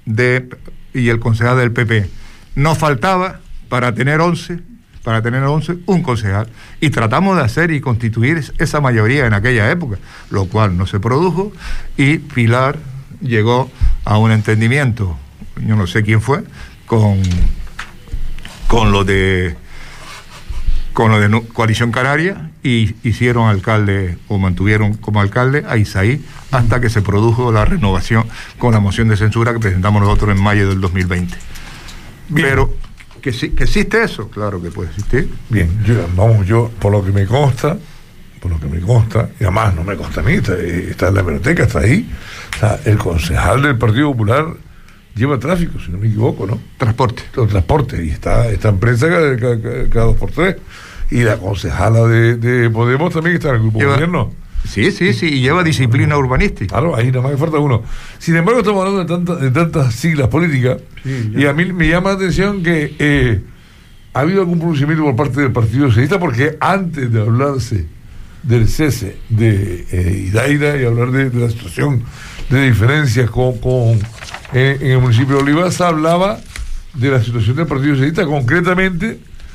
del PP. Nos faltaba para tener 11 un concejal, y tratamos de hacer y constituir esa mayoría en aquella época, lo cual no se produjo, y Pilar llegó a un entendimiento, yo no sé quién fue, con lo de Coalición Canaria, y hicieron alcalde, o mantuvieron como alcalde a Isaí, hasta que se produjo la renovación con la moción de censura que presentamos nosotros en mayo del 2020. Bien. Pero que existe eso, claro que puede existir. Bien, yo por lo que me consta, y además no me consta a mí, está en la biblioteca, está ahí, o sea, el concejal del Partido Popular lleva tráfico, si no me equivoco, ¿no? Transporte, y está en prensa cada 2x3. Y la concejala de Podemos también está en el grupo de gobierno. Sí, y lleva disciplina urbanística. Claro, ahí nada más que falta uno. Sin embargo, estamos hablando de tantas siglas políticas, y a mí me llama la atención que ha habido algún pronunciamiento por parte del Partido Socialista, porque antes de hablarse del cese de Idaira y hablar de la situación de diferencias en el municipio de Oliva, se hablaba de la situación del Partido Socialista, concretamente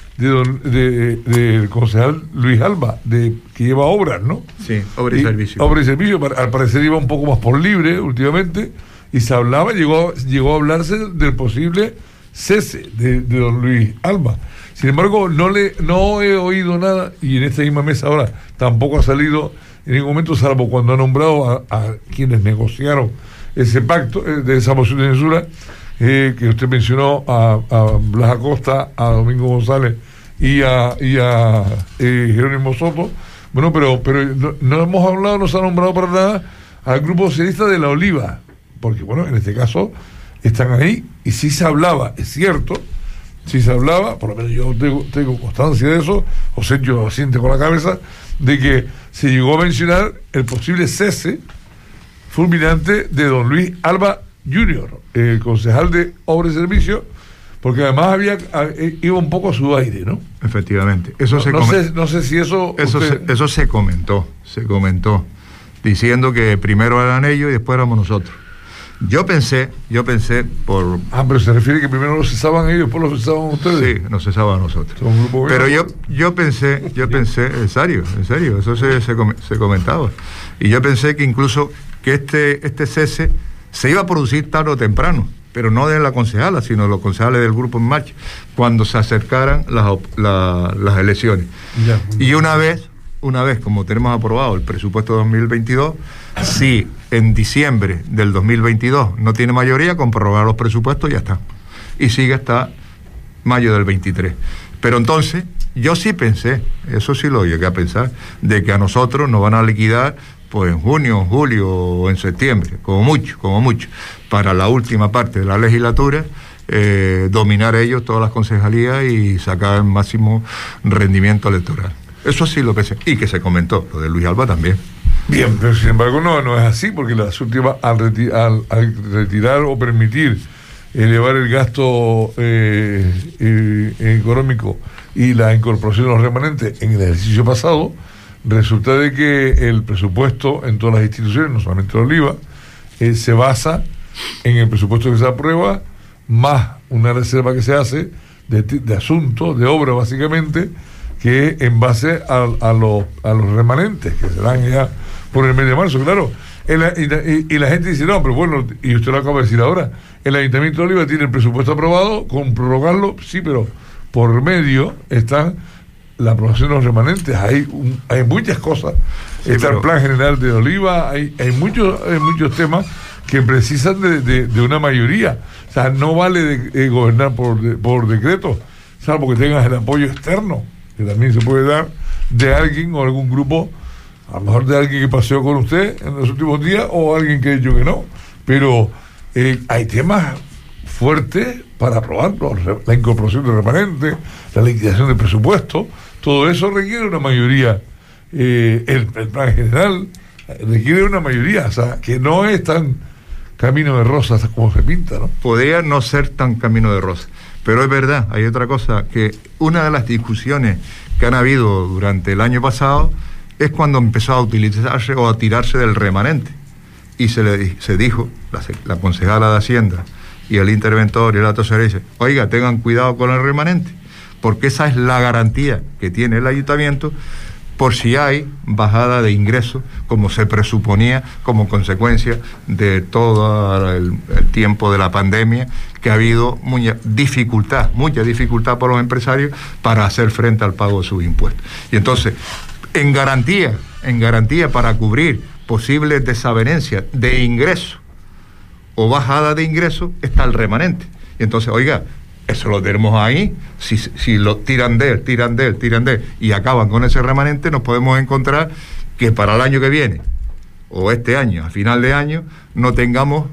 del concejal Luis Alba, que lleva obras, ¿no? Sí, obra y servicio. Obra y servicio, al parecer iba un poco más por libre últimamente, y se hablaba, llegó a hablarse del posible cese de don Luis Alba. Sin embargo, no he oído nada, y en esta misma mesa ahora tampoco ha salido en ningún momento, salvo cuando ha nombrado a quienes negociaron ese pacto, de esa moción de censura, que usted mencionó, a Blas Acosta, a Domingo González y a Jerónimo Soto. Bueno, pero no hemos hablado, no se ha nombrado para nada al Grupo Socialista de La Oliva, porque bueno, en este caso están ahí, y sí se hablaba, es cierto, sí se hablaba, por lo menos yo tengo constancia de eso, o sea, yo asiente con la cabeza, de que se llegó a mencionar el posible cese fulminante de don Luis Alba Jr., el concejal de Obras y Servicios, porque además iba un poco a su aire, ¿no? Efectivamente. No sé si eso se comentó, diciendo que primero eran ellos y después éramos nosotros. Yo pensé por... pero se refiere que primero los cesaban ellos y después los cesaban ustedes. Sí, nos cesaban nosotros. Pero yo pensé, en serio, eso se comentaba. Y yo pensé que incluso que este cese se iba a producir tarde o temprano, pero no de la concejala, sino de los concejales del Grupo en Marcha, cuando se acercaran las elecciones. Ya. Y una vez, como tenemos aprobado el presupuesto 2022, si en diciembre del 2022 no tiene mayoría, con prorrogar los presupuestos ya está. Y sigue hasta mayo del 23. Pero entonces, yo sí pensé, eso sí lo llegué a pensar, de que a nosotros nos van a liquidar pues en junio, julio o en septiembre, como mucho, para la última parte de la legislatura, dominar ellos todas las concejalías y sacar el máximo rendimiento electoral. Eso sí lo pensé, y que se comentó, lo de Luis Alba también. Bien, pero sin embargo no es así, porque las últimas, al retirar o permitir elevar el gasto económico y la incorporación de los remanentes en el ejercicio pasado, resulta de que el presupuesto en todas las instituciones, no solamente la Oliva, se basa en el presupuesto que se aprueba, más una reserva que se hace de asuntos, de obra básicamente, que en base a los remanentes que se dan ya por el mes de marzo, claro. Y la gente dice, no, pero bueno, y usted lo acaba de decir ahora, el Ayuntamiento de Oliva tiene el presupuesto aprobado, con prorrogarlo, sí, pero por medio están la aprobación de los remanentes, hay muchas cosas, sí, está el plan general de Oliva, hay muchos temas que precisan de una mayoría. O sea, no vale de gobernar por decreto, salvo que tengas el apoyo externo, que también se puede dar de alguien o algún grupo, a lo mejor de alguien que paseó con usted en los últimos días o alguien que ha dicho que no, pero hay temas fuertes para aprobarlo, la incorporación de remanentes, la liquidación del presupuesto, todo eso requiere una mayoría, el plan general requiere una mayoría, o sea, que no es tan camino de rosas como se pinta, ¿no? Podría no ser tan camino de rosas, pero es verdad, hay otra cosa, que una de las discusiones que han habido durante el año pasado es cuando empezó a utilizarse o a tirarse del remanente. Y se dijo, la concejala de Hacienda y el interventor y la tesorería dice, oiga, tengan cuidado con el remanente, porque esa es la garantía que tiene el ayuntamiento por si hay bajada de ingresos, como se presuponía como consecuencia de todo el tiempo de la pandemia, que ha habido mucha dificultad por los empresarios para hacer frente al pago de sus impuestos. Y entonces, en garantía para cubrir posibles desavenencias de ingresos o bajada de ingresos, está el remanente. Y entonces, oiga, eso lo tenemos ahí. Si lo tiran de él y acaban con ese remanente, nos podemos encontrar que para el año que viene o este año, a final de año, no tengamos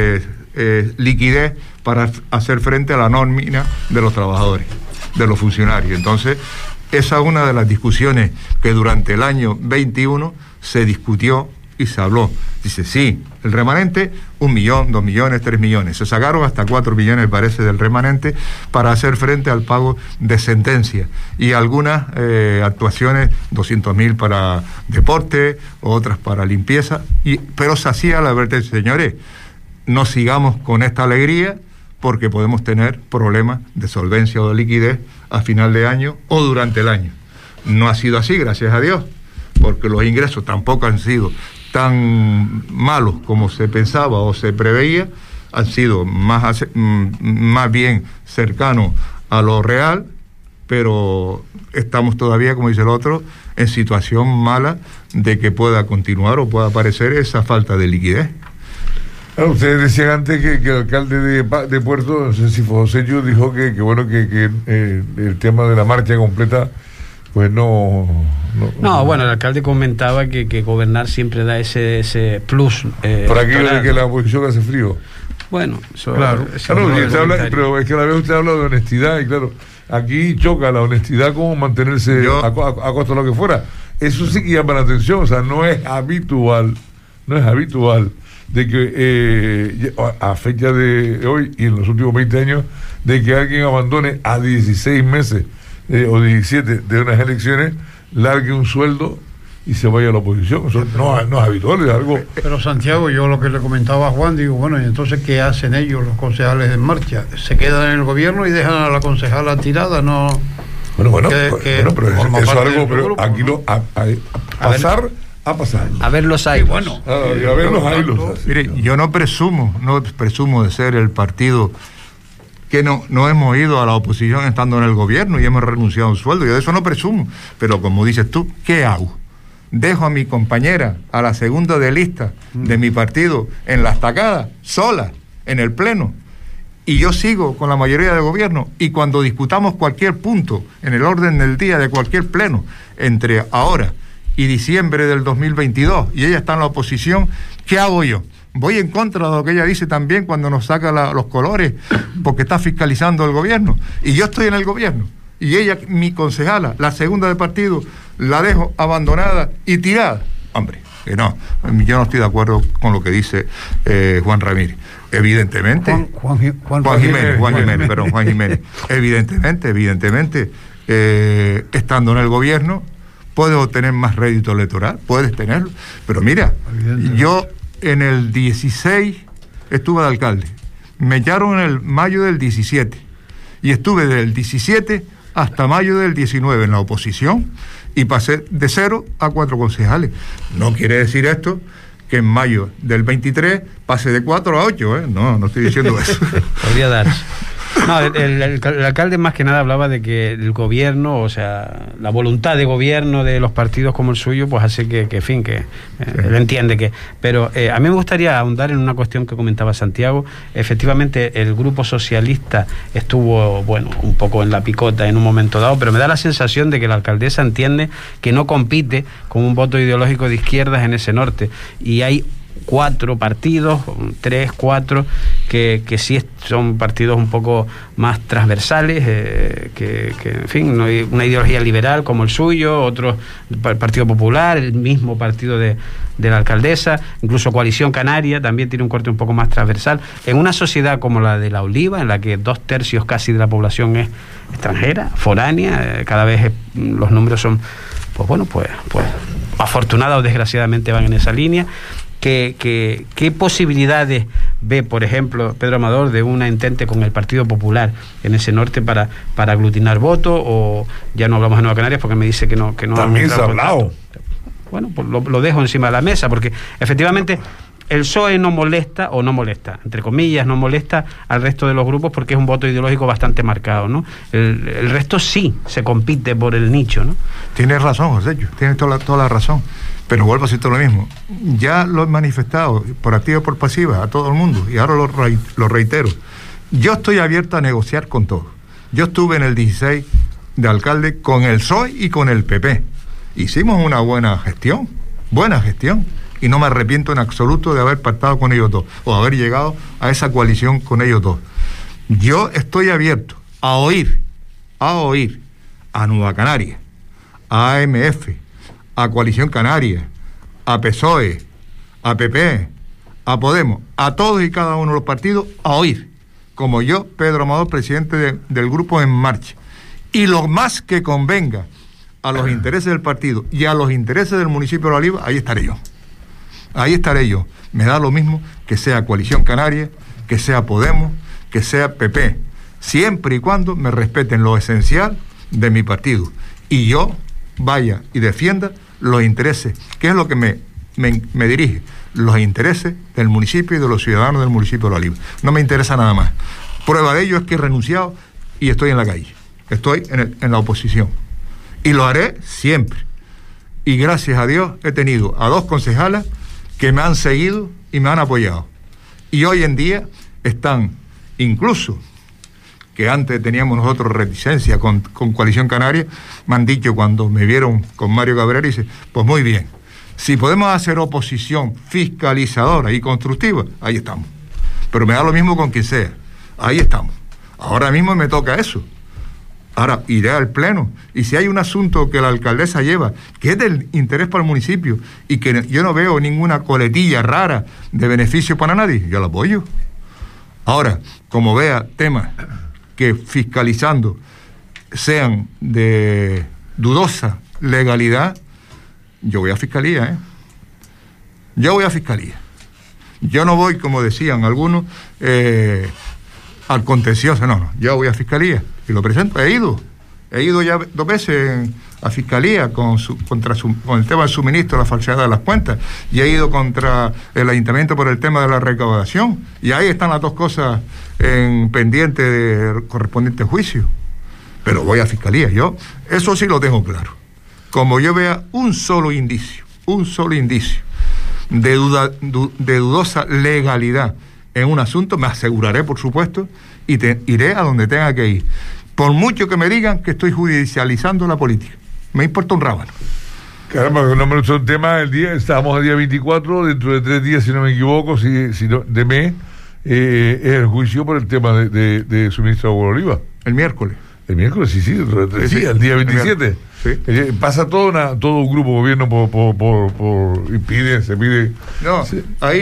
liquidez para hacer frente a la nómina de los trabajadores, de los funcionarios. Entonces, esa es una de las discusiones que durante el año 21 se discutió y se habló. Dice, sí, el remanente, 1 millón, 2 millones, 3 millones. Se sacaron hasta 4 millones, parece, del remanente para hacer frente al pago de sentencias. Y algunas actuaciones, 200.000 para deporte, otras para limpieza. Pero se hacía la advertencia, señores, no sigamos con esta alegría porque podemos tener problemas de solvencia o de liquidez a final de año o durante el año. No ha sido así, gracias a Dios, porque los ingresos tampoco han sido tan malos como se pensaba o se preveía, han sido más bien cercanos a lo real, pero estamos todavía, como dice el otro, en situación mala de que pueda continuar o pueda aparecer esa falta de liquidez. Claro, ustedes decían antes que el alcalde de Puerto, no sé si fue José Yu, dijo que el tema de la marcha completa, pues no, bueno, el alcalde comentaba que gobernar siempre da ese plus. Por aquello de que la oposición hace frío. Bueno, eso, claro, pero es que a la vez usted habla de honestidad y claro, aquí choca la honestidad como mantenerse a costa de lo que fuera. Eso sí que llama la atención, o sea, no es habitual de que a fecha de hoy y en los últimos 20 años, de que alguien abandone a 16 meses o 17 de unas elecciones, largue un sueldo y se vaya a la oposición. Eso no es habitual, es algo... Pero Santiago, yo lo que le comentaba a Juan, digo, bueno, y entonces ¿qué hacen ellos, los concejales en marcha? ¿Se quedan en el gobierno y dejan a la concejala tirada? No... Bueno, pero eso es algo, pero grupo, aquí ¿no? A pasar. A ver los hilos. Bueno, a ver los hilos. Mire, yo no presumo de ser el partido que no hemos ido a la oposición estando en el gobierno y hemos renunciado a un sueldo. Yo de eso no presumo. Pero como dices tú, ¿qué hago? Dejo a mi compañera, a la segunda de lista de mi partido, en la estacada, sola, en el pleno. Y yo sigo con la mayoría del gobierno. Y cuando discutamos cualquier punto en el orden del día de cualquier pleno, entre ahora y diciembre del 2022, y ella está en la oposición, ¿qué hago yo? Voy en contra de lo que ella dice también cuando nos saca los colores, porque está fiscalizando el gobierno. Y yo estoy en el gobierno. Y ella, mi concejala, la segunda de partido, la dejo abandonada y tirada. Hombre, que no, yo no estoy de acuerdo con lo que dice Juan Ramírez. Evidentemente. Juan Jiménez. Evidentemente, estando en el gobierno, puedes obtener más rédito electoral, puedes tenerlo. Pero mira, yo en el 16 estuve de alcalde. Me echaron en el mayo del 17 y estuve del 17 hasta mayo del 19 en la oposición y pasé de 0 a 4 concejales. No quiere decir esto que en mayo del 23 pase de 4 a 8, no estoy diciendo eso. Podría darse. No, el alcalde más que nada hablaba de que el gobierno, o sea, la voluntad de gobierno de los partidos como el suyo, pues hace que él entiende que... Pero a mí me gustaría ahondar en una cuestión que comentaba Santiago. Efectivamente, el grupo socialista estuvo, bueno, un poco en la picota en un momento dado, pero me da la sensación de que la alcaldesa entiende que no compite con un voto ideológico de izquierdas en ese norte. Y hay 4 partidos, 3, 4, que sí son partidos un poco más transversales, que en fin, no hay una ideología liberal como el suyo, otro Partido Popular, el mismo partido de la alcaldesa, incluso Coalición Canaria también tiene un corte un poco más transversal. En una sociedad como la de La Oliva, en la que 2/3 casi de la población es extranjera, foránea, cada vez los números son, pues afortunada o desgraciadamente van en esa línea. ¿Qué posibilidades ve, por ejemplo, Pedro Amador, de una entente con el Partido Popular en ese norte para aglutinar votos? O ya no hablamos de Nueva Canarias porque me dice que no también se ha hablado. Bueno, pues lo dejo encima de la mesa, porque efectivamente el PSOE no molesta, entre comillas, no molesta al resto de los grupos porque es un voto ideológico bastante marcado, ¿no? El resto sí se compite por el nicho, ¿no? Tienes razón, José, tienes toda la razón. Pero vuelvo a decir todo lo mismo. Ya lo he manifestado por activa y por pasiva a todo el mundo, y ahora lo reitero. Yo estoy abierto a negociar con todos. Yo estuve en el 16 de alcalde con el PSOE y con el PP. Hicimos una buena gestión, y no me arrepiento en absoluto de haber pactado con ellos dos, o haber llegado a esa coalición con ellos dos. Yo estoy abierto a oír a Nueva Canaria, a AMF, a Coalición Canaria, a PSOE, a PP, a Podemos, a todos y cada uno de los partidos, a oír, como yo, Pedro Amador, presidente del Grupo En Marcha. Y lo más que convenga a los intereses del partido y a los intereses del municipio de La Oliva, ahí estaré yo. Me da lo mismo que sea Coalición Canaria, que sea Podemos, que sea PP, siempre y cuando me respeten lo esencial de mi partido y yo vaya y defienda los intereses, que es lo que me dirige, los intereses del municipio y de los ciudadanos del municipio de La Oliva. No me interesa nada más. Prueba de ello es que he renunciado y estoy en la calle, estoy en la oposición, y lo haré siempre. Y gracias a Dios he tenido a 2 concejalas que me han seguido y me han apoyado, y hoy en día están, incluso que antes teníamos nosotros reticencia con Coalición Canaria, me han dicho cuando me vieron con Mario Cabrera, dice, pues muy bien, si podemos hacer oposición fiscalizadora y constructiva, ahí estamos. Pero me da lo mismo con quien sea, ahí estamos. Ahora mismo me toca eso. Ahora iré al pleno, y si hay un asunto que la alcaldesa lleva, que es del interés para el municipio, y que yo no veo ninguna coletilla rara de beneficio para nadie, yo lo apoyo. Ahora, como vea temas que fiscalizando sean de dudosa legalidad, yo voy a fiscalía, Yo voy a fiscalía. Yo no voy, como decían algunos, al contencioso, no, yo voy a fiscalía y lo presento. He ido ya 2 veces a fiscalía con el tema del suministro, la falsedad de las cuentas, y he ido contra el ayuntamiento por el tema de la recaudación, y ahí están las 2 cosas en pendiente de correspondiente juicio. Pero voy a fiscalía, yo eso sí lo tengo claro. Como yo vea un solo indicio de dudosa legalidad en un asunto, me aseguraré, por supuesto, y iré a donde tenga que ir, por mucho que me digan que estoy judicializando la política. Me importa un rábano. Caramba, no me gusta el tema del día. Estamos al día 24, dentro de 3 días, si no me equivoco, de mes, es el juicio por el tema de suministro de agua oliva. El miércoles. El miércoles, sí, el día 27. Sí. Pasa todo un grupo de gobierno se pide. No, sí.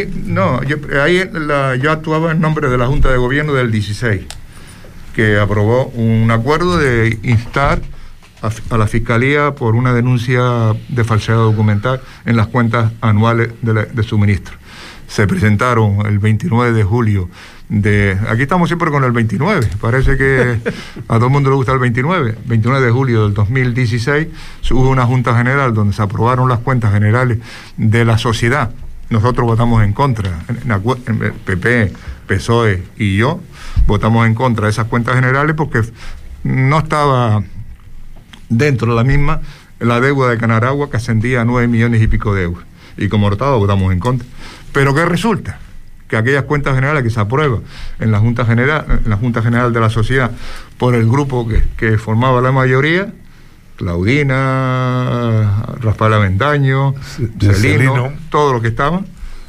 Yo actuaba en nombre de la Junta de Gobierno del 16, que aprobó un acuerdo de instar a la Fiscalía por una denuncia de falsedad documental en las cuentas anuales de suministro. Se presentaron el 29 de julio aquí estamos siempre con el 29, parece que a todo el mundo le gusta el 29 de julio del 2016, hubo una Junta General donde se aprobaron las cuentas generales de la sociedad. Nosotros votamos en contra, en PP, PSOE y yo votamos en contra de esas cuentas generales porque no estaba dentro de la misma la deuda de Canaragua, que ascendía a 9 millones y pico de euros, y como resultado votamos en contra. Pero ¿qué resulta? Que aquellas cuentas generales que se aprueban en la Junta General de la Sociedad por el grupo que formaba la mayoría, Claudina, Rafael Avendaño, Celino, todos los que estaban,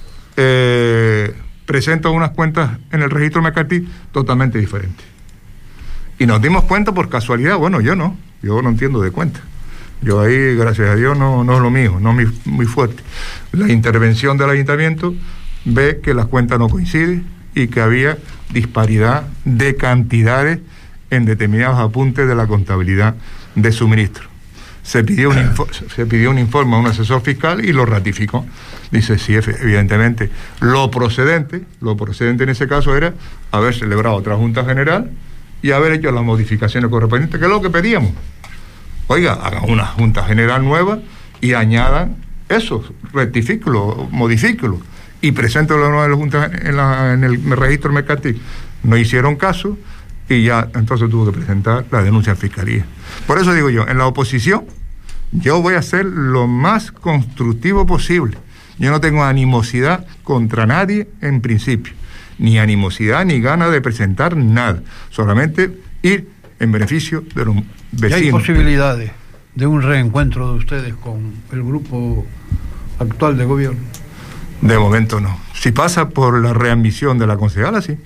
presentan unas cuentas en el registro mercantil totalmente diferentes. Y nos dimos cuenta por casualidad. Bueno, yo no entiendo de cuentas. Yo ahí, gracias a Dios, no es lo mío, no es muy fuerte. La intervención del ayuntamiento ve que las cuentas no coinciden y que había disparidad de cantidades en determinados apuntes de la contabilidad de suministro. se pidió un informe a un asesor fiscal y lo ratificó. Dice, sí, evidentemente, lo procedente en ese caso era haber celebrado otra Junta General y haber hecho las modificaciones correspondientes, que es lo que pedíamos. Oiga, hagan una Junta General nueva y añadan eso, rectifíquelo, modifíquelo y preséntelo de la Junta en el registro mercantil. No hicieron caso y ya entonces tuvo que presentar la denuncia en Fiscalía. Por eso digo yo, en la oposición yo voy a ser lo más constructivo posible. Yo no tengo animosidad contra nadie en principio, ni animosidad ni ganas de presentar nada, solamente ir en beneficio de los vecinos. ¿Y hay posibilidades de un reencuentro de ustedes con el grupo actual de gobierno? De momento no. Si pasa por la readmisión de la concejala, sí.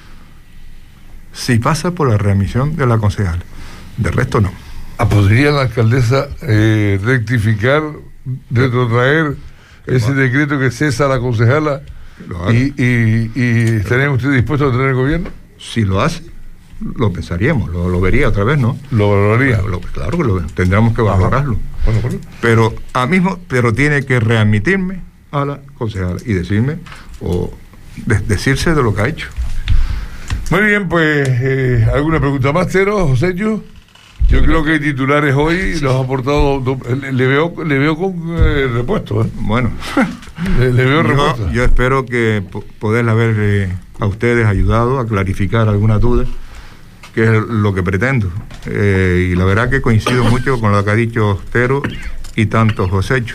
Si pasa por la readmisión de la concejala. De resto, no. ¿Podría la alcaldesa rectificar, retrotraer ese decreto que cesa a la concejala y estarían ustedes dispuestos a tener el gobierno? Si lo hace, lo pensaríamos, lo vería otra vez, ¿no? ¿Lo valoraría? Claro que tendríamos que valorarlo. Bueno. Pero tiene que readmitirme a la concejala y decirme, o decirse de lo que ha hecho. Muy bien, pues, ¿alguna pregunta más, Tero, Joséyo? Yo creo que titulares hoy los ha aportado, le veo con repuesto, ¿eh? Bueno, le veo repuesto. Yo espero que poder haber a ustedes ayudado a clarificar alguna duda, que es lo que pretendo. Y la verdad que coincido mucho con lo que ha dicho Tero y tanto Josécho.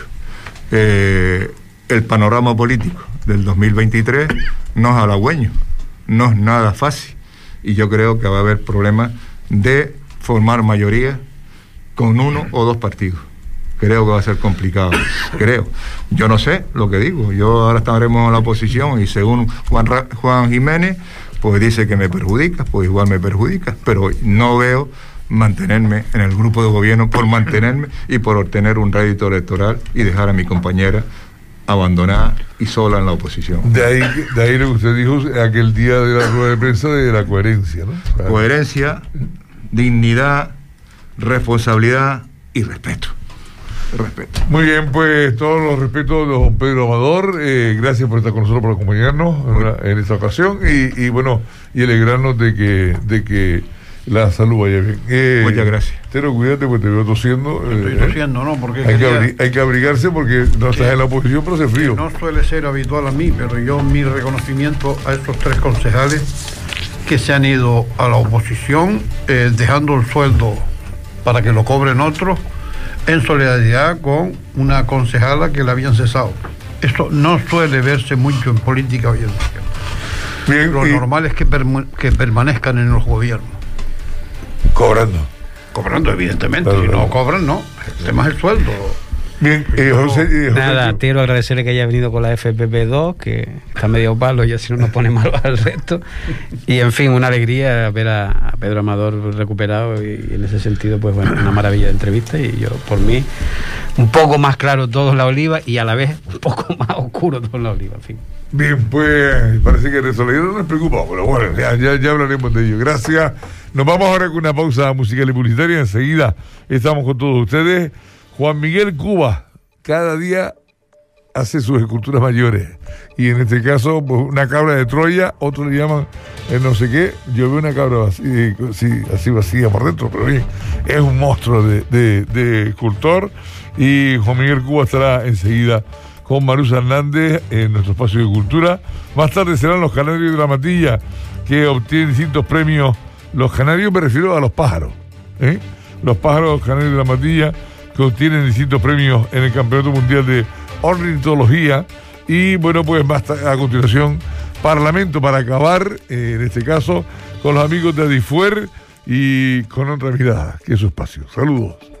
El panorama político del 2023 no es halagüeño, no es nada fácil, y yo creo que va a haber problemas de formar mayoría con uno o dos partidos. Creo que va a ser complicado, yo no sé lo que digo. Yo ahora estaremos en la oposición y según Juan Jiménez pues dice que me perjudica, pues igual me perjudica, pero no veo mantenerme en el grupo de gobierno por mantenerme y por obtener un rédito electoral y dejar a mi compañera abandonada y sola en la oposición. De ahí lo que usted dijo aquel día de la rueda de prensa, de la coherencia, ¿no? Claro. Coherencia, dignidad, responsabilidad y respeto. Muy bien, pues todos los respetos de don Pedro Amador. Gracias por estar con nosotros, por acompañarnos en esta ocasión y bueno, y alegrarnos de que la salud vaya bien. Muchas gracias. Tero, cuídate porque te veo tosiendo. Estoy tosiendo, ¿no? Porque hay que abrigarse porque no estás en la oposición, pero hace frío. No suele ser habitual a mí, pero yo mi reconocimiento a estos tres concejales que se han ido a la oposición dejando el sueldo para que lo cobren otros, en solidaridad con una concejala que la habían cesado. Esto no suele verse mucho en política hoy en día. Bien, lo normal es que permanezcan en los gobiernos. Cobrando, evidentemente. Claro, si no cobran, no. El tema es el sueldo. Bien, José, nada, quiero agradecerle que haya venido con la FPP2, que está medio palo y así no nos pone mal al resto. Y en fin, una alegría ver a Pedro Amador recuperado y en ese sentido, pues bueno, una maravilla de entrevista. Y yo, por mí, un poco más claro todo en la oliva y a la vez un poco más oscuro todo en la oliva, en fin. Bien, pues parece que Resolero no nos preocupa, pero bueno, ya hablaremos de ello. Gracias. Nos vamos ahora con una pausa musical y publicitaria. Enseguida estamos con todos ustedes. Juan Miguel Cuba cada día hace sus esculturas mayores y en este caso pues, una cabra de Troya, otros le llaman no sé qué. Yo veo una cabra así vacía por dentro, pero bien, es un monstruo de escultor. Y Juan Miguel Cuba estará enseguida con Marusa Hernández en nuestro espacio de cultura. Más tarde serán los canarios de la Matilla, que obtienen distintos premios. Los canarios me refiero a los pájaros, los pájaros canarios de la Matilla, que obtienen distintos premios en el Campeonato Mundial de Ornitología. Y bueno, pues más a continuación, Parlamento para acabar, en este caso, con los amigos de Adifuer y con otra mirada, que es su espacio. Saludos.